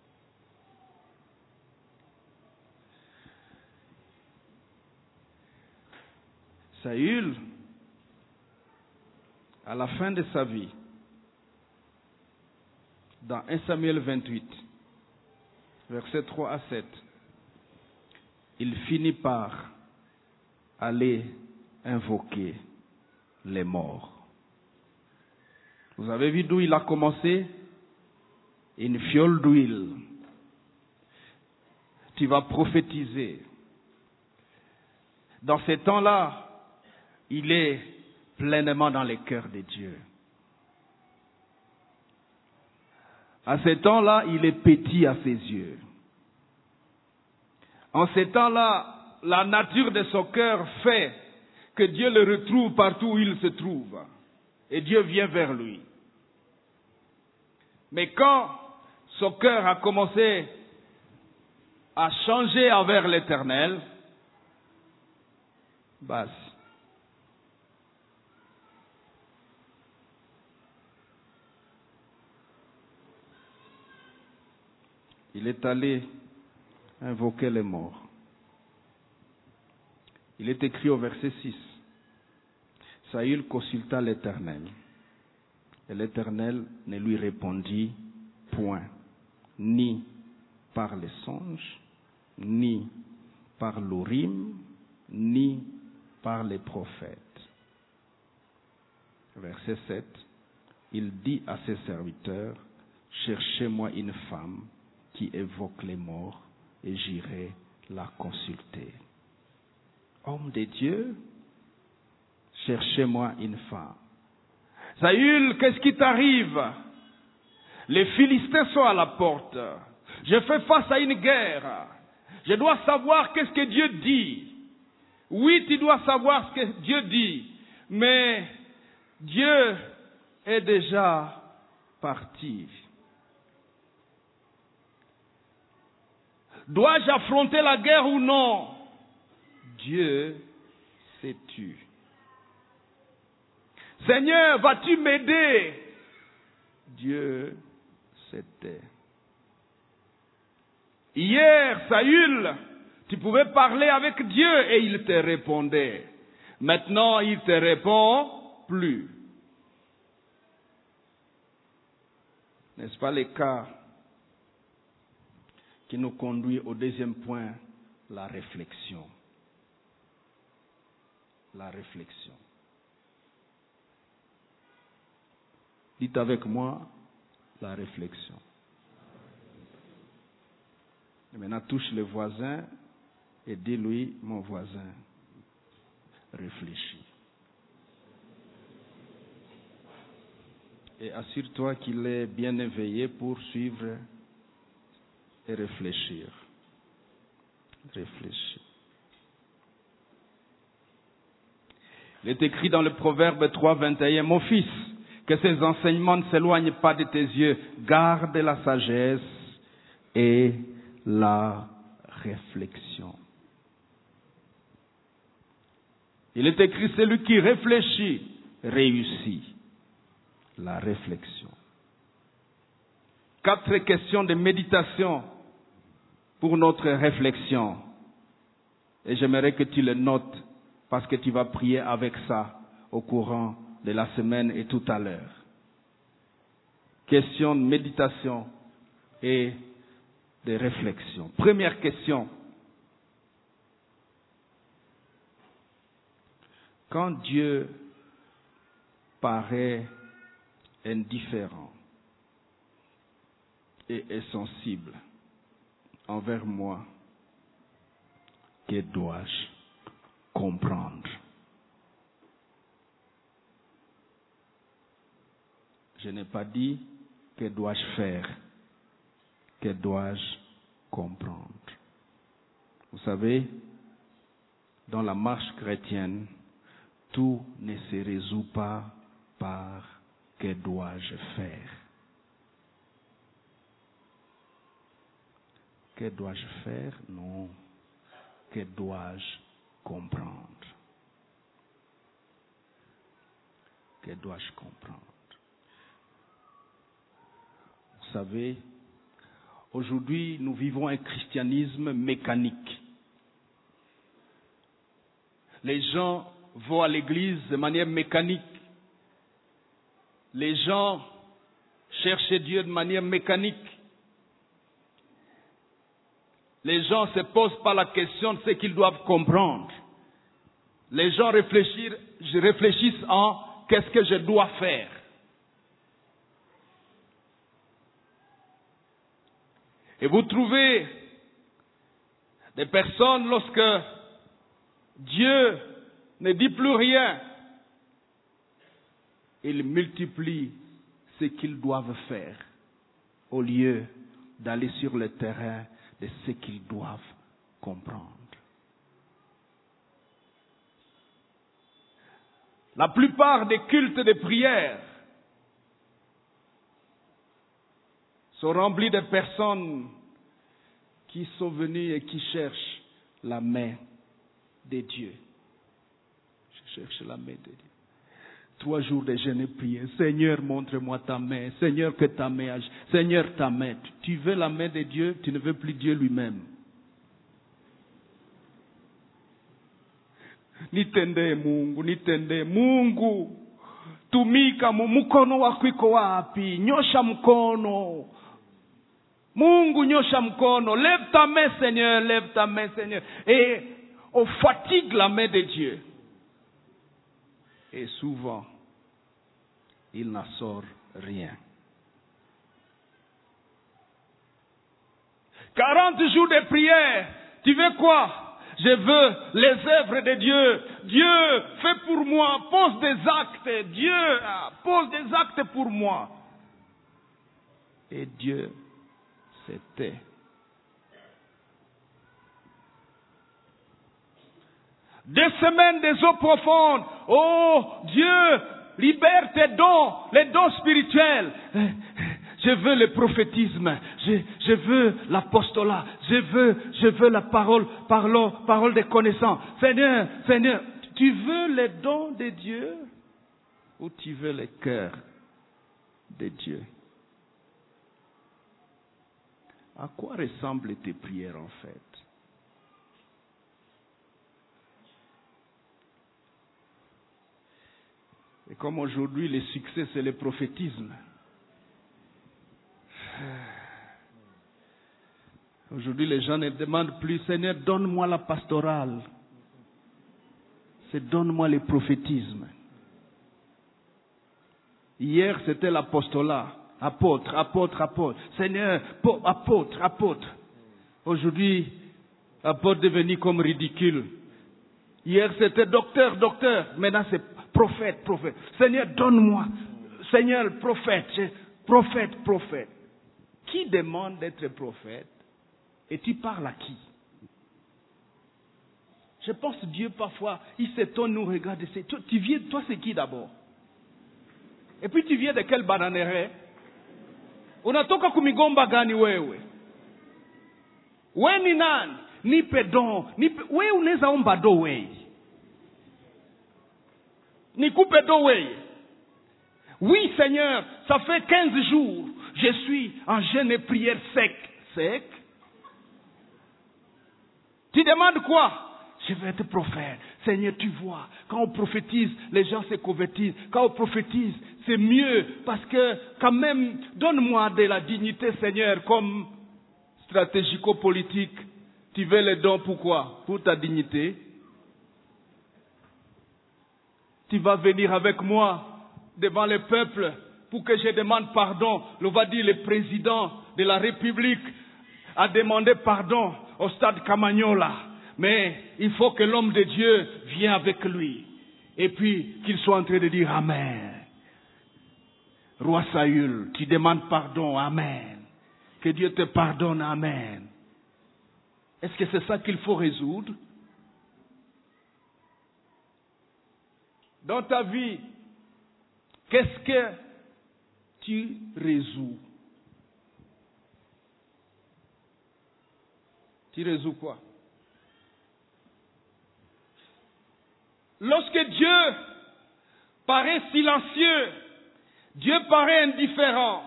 Saül, à la fin de sa vie, dans 1 Samuel 28, versets 3 à 7, il finit par aller invoquer les morts. Vous avez vu d'où il a commencé? Une fiole d'huile. Tu vas prophétiser. Dans ces temps-là, il est pleinement dans le cœur de Dieu. À ce temps-là, il est petit à ses yeux. En ce temps-là, la nature de son cœur fait que Dieu le retrouve partout où il se trouve. Et Dieu vient vers lui. Mais quand son cœur a commencé à changer envers l'Éternel, bas. Il est allé invoquer les morts. Il est écrit au verset 6. Saül consulta l'Éternel. Et l'Éternel ne lui répondit point, ni par les songes, ni par l'Urim, ni par les prophètes. Verset 7. Il dit à ses serviteurs, cherchez-moi une femme qui évoque les morts, et j'irai la consulter. Homme de Dieu, cherchez-moi une femme. Saül, qu'est-ce qui t'arrive? Les Philistins sont à la porte. Je fais face à une guerre. Je dois savoir qu'est-ce que Dieu dit. Oui, tu dois savoir ce que Dieu dit, mais Dieu est déjà parti. Dois-je affronter la guerre ou non? Dieu s'est tu. Seigneur, vas-tu m'aider? Dieu s'était. Hier, Saül, tu pouvais parler avec Dieu et il te répondait. Maintenant, il te répond plus. N'est-ce pas le cas qui nous conduit au deuxième point, la réflexion. La réflexion. Dites avec moi, la réflexion. Et maintenant, touche le voisin et dis-lui, mon voisin, réfléchis. Et assure-toi qu'il est bien éveillé pour suivre et réfléchir. Réfléchis. Il est écrit dans le Proverbe 3, 21, mon fils, que ces enseignements ne s'éloignent pas de tes yeux. Garde la sagesse et la réflexion. Il est écrit, celui qui réfléchit réussit. La réflexion. 4 questions de méditation pour notre réflexion. Et j'aimerais que tu les notes parce que tu vas prier avec ça au courant de la semaine et tout à l'heure. questions de méditation et de réflexion. Première question. Quand Dieu paraît indifférent et insensible envers moi, que dois-je comprendre? Je n'ai pas dit que dois-je faire, que dois-je comprendre. Vous savez, dans la marche chrétienne, tout ne se résout pas par que dois-je faire. Que dois-je faire? Non. Que dois-je comprendre? Que dois-je comprendre? Vous savez, aujourd'hui, nous vivons un christianisme mécanique. Les gens vont à l'église de manière mécanique. Les gens cherchent Dieu de manière mécanique. Les gens ne se posent pas la question de ce qu'ils doivent comprendre. Les gens réfléchissent en qu'est-ce que je dois faire. Et vous trouvez des personnes, lorsque Dieu ne dit plus rien, ils multiplient ce qu'ils doivent faire au lieu d'aller sur le terrain de ce qu'ils doivent comprendre. La plupart des cultes de prière sont remplis de personnes qui sont venues et qui cherchent la main de Dieu. Je cherche la main de Dieu. 3 jours de jeûne et prière. Seigneur, montre-moi ta main. Seigneur, que ta main agisse. Seigneur, ta main. Tu veux la main de Dieu, tu ne veux plus Dieu lui-même. Nitende Mungu, nitende Mungu. Tumika mkono wako iko wapi? Nyosha mkono. Mungu, nyosha mkono. Lève ta main, Seigneur, lève ta main, Seigneur. Et on fatigue la main de Dieu. Et souvent, il n'en sort rien. 40 jours de prière, tu veux quoi? Je veux les œuvres de Dieu. Dieu, fais pour moi, pose des actes. Dieu, pose des actes pour moi. Et Dieu se tait. Des semaines des eaux profondes. Oh Dieu, libère tes dons, les dons spirituels. Je veux le prophétisme, je veux l'apostolat, je veux la parole de connaissance. Seigneur, tu veux les dons de Dieu ou tu veux le cœur de Dieu? À quoi ressemblent tes prières en fait? Et comme aujourd'hui, le succès, c'est le prophétisme. Aujourd'hui, les gens ne demandent plus, Seigneur, donne-moi la pastorale. C'est donne-moi le prophétisme. Hier, c'était l'apostolat. Apôtre. Seigneur, apôtre. Aujourd'hui, apôtre est devenu comme ridicule. Hier, c'était docteur. Maintenant, c'est prophète. Seigneur, donne-moi. Seigneur, prophète. Qui demande d'être prophète? Et tu parles à qui? Je pense que Dieu, parfois, il s'étonne, nous regarde. Tu viens, toi, c'est qui d'abord? Et puis, tu viens de quel bananere? Unatoka kumigomba gani wewe? We ni nani? Nipe don. We unaweza omba do wewe. Nikupe do wewe. Oui, Seigneur, ça fait 15 jours. Je suis en jeûne et prière sec. Tu demandes quoi? Je veux être prophète. Seigneur, tu vois, quand on prophétise, les gens se convertissent. Quand on prophétise, c'est mieux parce que quand même, donne-moi de la dignité, Seigneur, comme stratégico-politique. Tu veux les dons pourquoi? Pour ta dignité. Tu vas venir avec moi devant le peuple pour que je demande pardon. On va dire le président de la République a demandé pardon au stade Camagnola. Mais il faut que l'homme de Dieu vienne avec lui. Et puis qu'il soit en train de dire Amen. Roi Saül, tu demandes pardon, Amen. Que Dieu te pardonne, Amen. Est-ce que c'est ça qu'il faut résoudre? Dans ta vie, qu'est-ce que tu résous? Tu résous quoi? Lorsque Dieu paraît silencieux, Dieu paraît indifférent.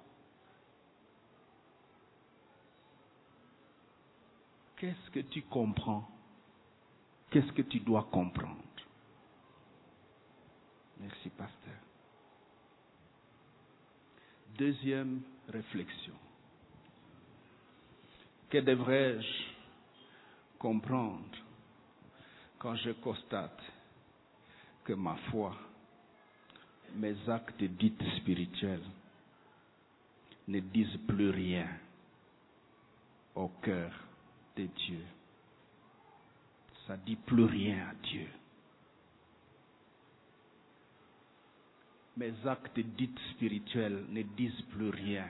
Qu'est-ce que tu comprends? Qu'est-ce que tu dois comprendre? Merci, pasteur. Deuxième réflexion. Que devrais-je comprendre quand je constate que ma foi, mes actes dits spirituels ne disent plus rien au cœur de Dieu? Ça ne dit plus rien à Dieu. Mes actes dits spirituels ne disent plus rien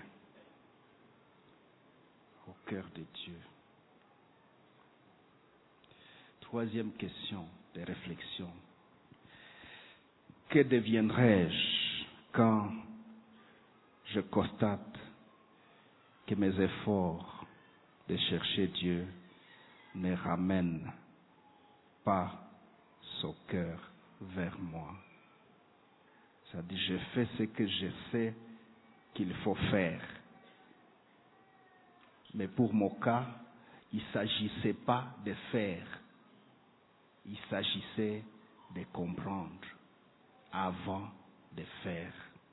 au cœur de Dieu. Troisième question de réflexion. Que deviendrai-je quand je constate que mes efforts de chercher Dieu ne ramènent pas son cœur vers moi? C'est-à-dire, je fais ce que je sais qu'il faut faire. Mais pour mon cas, il ne s'agissait pas de faire. Il s'agissait de comprendre avant de faire.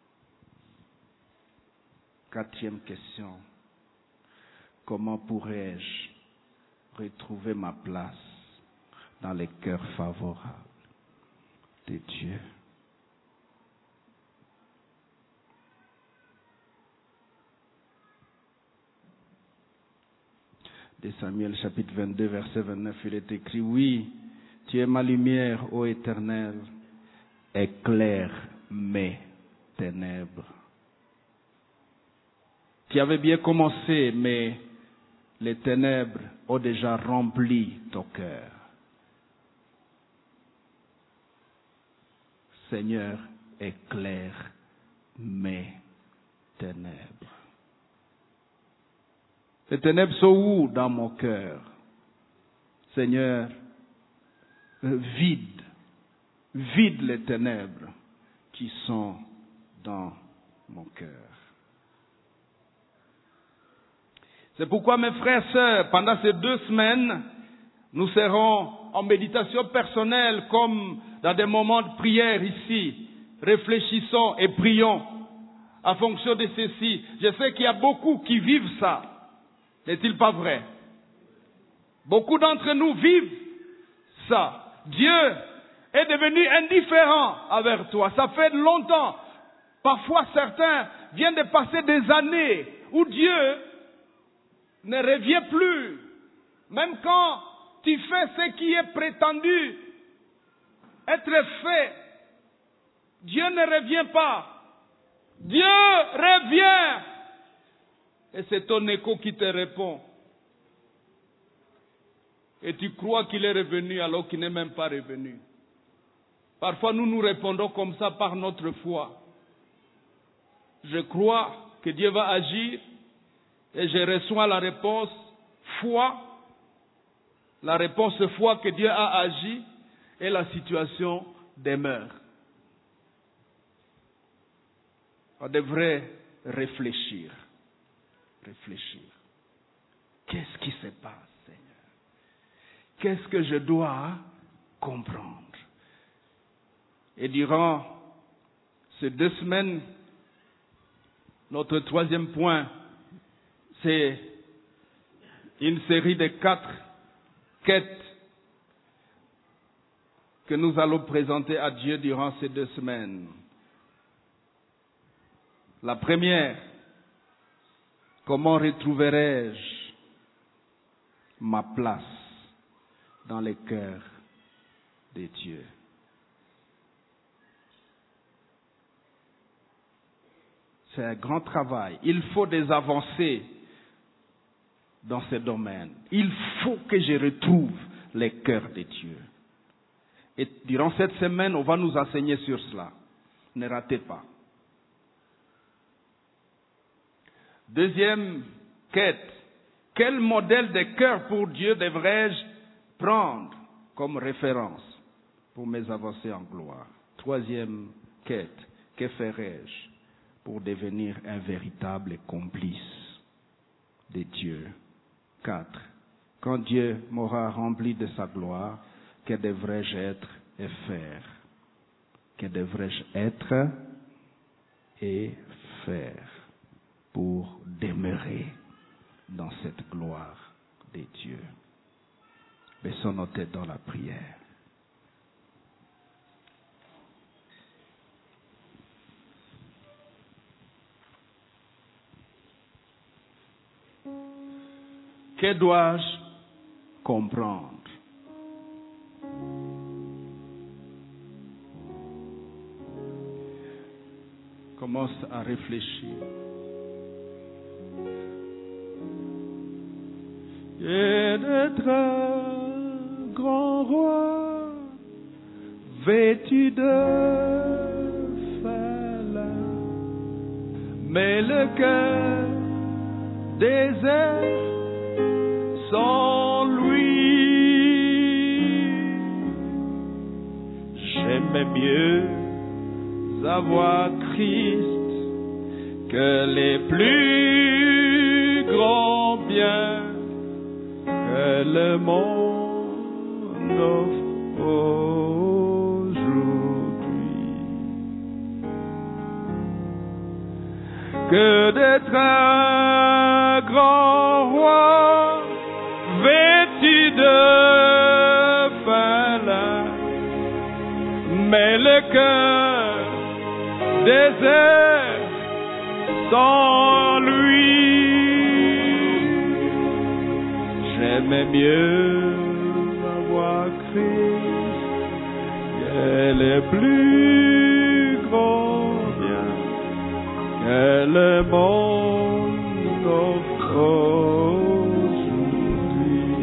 Quatrième question. Comment pourrais-je retrouver ma place dans les cœurs favorables de Dieu? De Samuel chapitre 22 verset 29, il est écrit: oui, tu es ma lumière, ô Éternel, éclaire mes ténèbres. Tu avais bien commencé, mais les ténèbres ont déjà rempli ton cœur. Seigneur, éclaire mes ténèbres. Les ténèbres sont où dans mon cœur? Seigneur, vide les ténèbres qui sont dans mon cœur. C'est pourquoi, mes frères et sœurs, pendant ces 2 semaines, nous serons en méditation personnelle comme dans des moments de prière ici. Réfléchissons et prions en fonction de ceci. Je sais qu'il y a beaucoup qui vivent ça. N'est-il pas vrai? Beaucoup d'entre nous vivent ça. Dieu est devenu indifférent envers toi. Ça fait longtemps. Parfois, certains viennent de passer des années où Dieu ne revient plus. Même quand tu fais ce qui est prétendu être fait, Dieu ne revient pas. Dieu revient. Et c'est ton écho qui te répond. Et tu crois qu'il est revenu alors qu'il n'est même pas revenu. Parfois nous répondons comme ça par notre foi. Je crois que Dieu va agir et je reçois la réponse foi. La réponse foi que Dieu a agi et la situation demeure. On devrait réfléchir. Qu'est-ce qui se passe, Seigneur? Qu'est-ce que je dois comprendre? Et durant Ces 2 semaines, notre 3e point, c'est une série de 4 quêtes que nous allons présenter à Dieu durant ces 2 semaines. La première, comment retrouverai-je ma place dans les cœurs de Dieu? C'est un grand travail. Il faut des avancées dans ce domaine. Il faut que je retrouve les cœurs de Dieu. Et durant cette semaine, on va nous enseigner sur cela. Ne ratez pas. 2e quête. Quel modèle de cœur pour Dieu devrais-je prendre comme référence pour mes avancées en gloire? 3e quête. Que ferai-je pour devenir un véritable complice de Dieu? 4. Quand Dieu m'aura rempli de sa gloire, que devrais-je être et faire? Que devrais-je être et faire pour demeurer dans cette gloire de Dieu? Baissons nos têtes dans la prière. Que dois-je comprendre? Commence à réfléchir. Et d'être un grand roi, vêtu de falaise, mais le cœur désert sans lui. J'aimais mieux avoir Christ que les plus grands biens que le monde offre aujourd'hui, que d'être un grand roi vêtu de falaise, mais le cœur désert sans lui. J'aimais mieux avoir Christ que les plus grands biens que le monde offre aujourd'hui.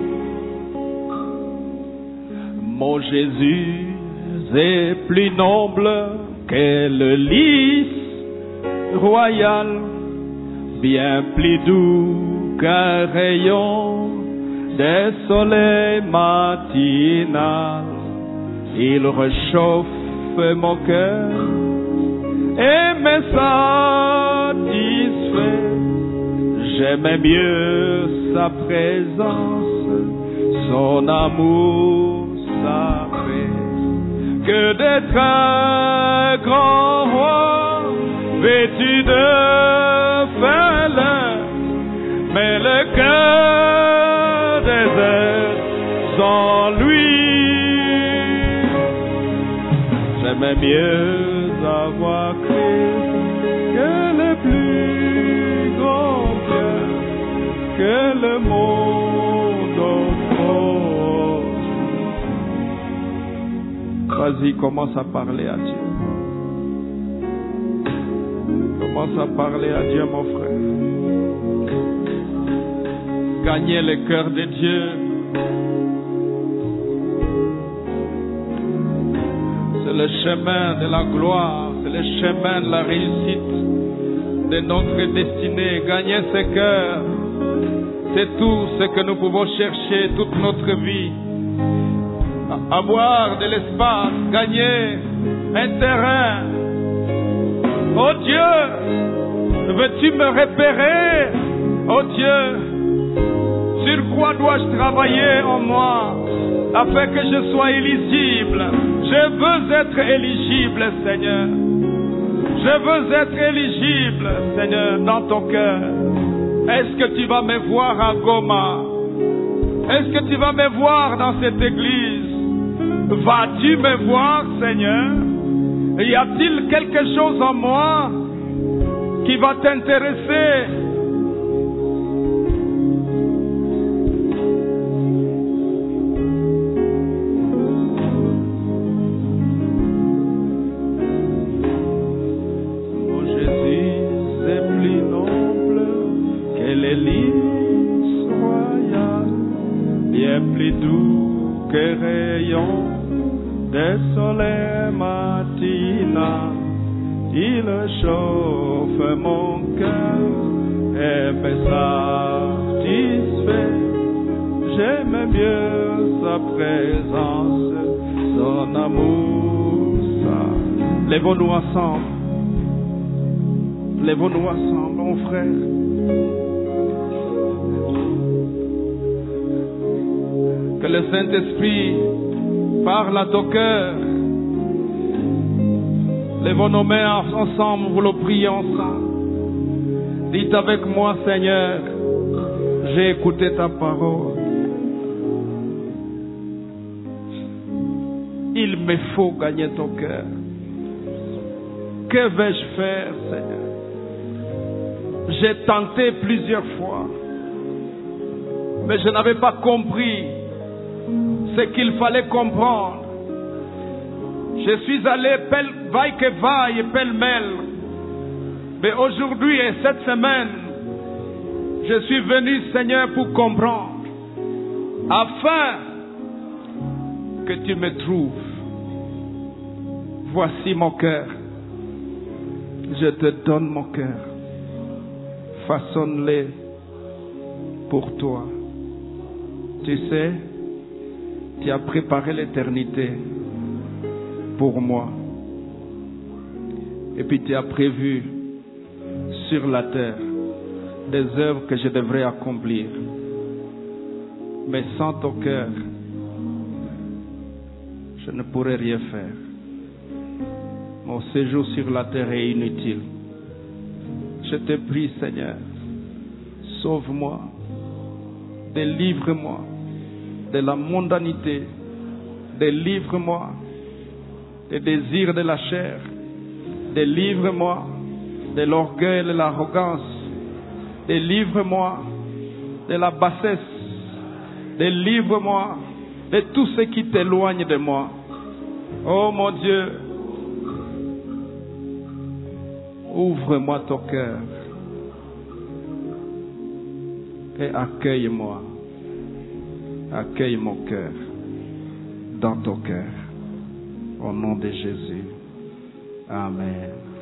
Mon Jésus est plus noble que le lys royal, bien plus doux qu'un rayon de soleil matinal. Il réchauffe mon cœur et me satisfait. J'aimais mieux sa présence, son amour, sa paix, que d'être un grand roi vêtu de falaise, mais le cœur désert sans lui. J'aimais mieux avoir Christ que le plus grand bien que le monde offre. Vas-y, commence à parler à Dieu. Commence à parler à Dieu, mon frère. Gagner le cœur de Dieu. C'est le chemin de la gloire, c'est le chemin de la réussite de notre destinée. Gagner ce cœur, c'est tout ce que nous pouvons chercher toute notre vie. Avoir de l'espace, gagner un terrain. Oh Dieu, veux-tu me repérer? Oh Dieu, sur quoi dois-je travailler en moi afin que je sois éligible? Je veux être éligible, Seigneur. Je veux être éligible, Seigneur, dans ton cœur. Est-ce que tu vas me voir à Goma? Est-ce que tu vas me voir dans cette église? Vas-tu me voir, Seigneur? Y a-t-il quelque chose en moi qui va t'intéresser? Il chauffe mon cœur et me satisfait. J'aime mieux sa présence, son amour. Lèvons-nous ensemble. Lèvons-nous ensemble, mon frère. Que le Saint-Esprit parle à ton cœur. Lèvons nos mains ensemble, vous le priez ensemble. Dites avec moi, Seigneur, j'ai écouté ta parole. Il me faut gagner ton cœur. Que vais-je faire, Seigneur? J'ai tenté plusieurs fois, mais je n'avais pas compris ce qu'il fallait comprendre. Je suis allé vaille que vaille, pêle-mêle. Mais aujourd'hui et cette semaine, je suis venu, Seigneur, pour comprendre, afin que tu me trouves. Voici mon cœur. Je te donne mon cœur. Façonne-le pour toi. Tu sais, tu as préparé l'éternité pour moi. Et puis tu as prévu sur la terre des œuvres que je devrais accomplir. Mais sans ton cœur, je ne pourrais rien faire. Mon séjour sur la terre est inutile. Je te prie, Seigneur, sauve-moi, délivre-moi de la mondanité, délivre-moi des désirs de la chair, délivre-moi de l'orgueil et de l'arrogance, délivre-moi de la bassesse, délivre-moi de tout ce qui t'éloigne de moi. Oh mon Dieu, ouvre-moi ton cœur et accueille-moi. Accueille mon cœur dans ton cœur. Au nom de Jésus. Amen.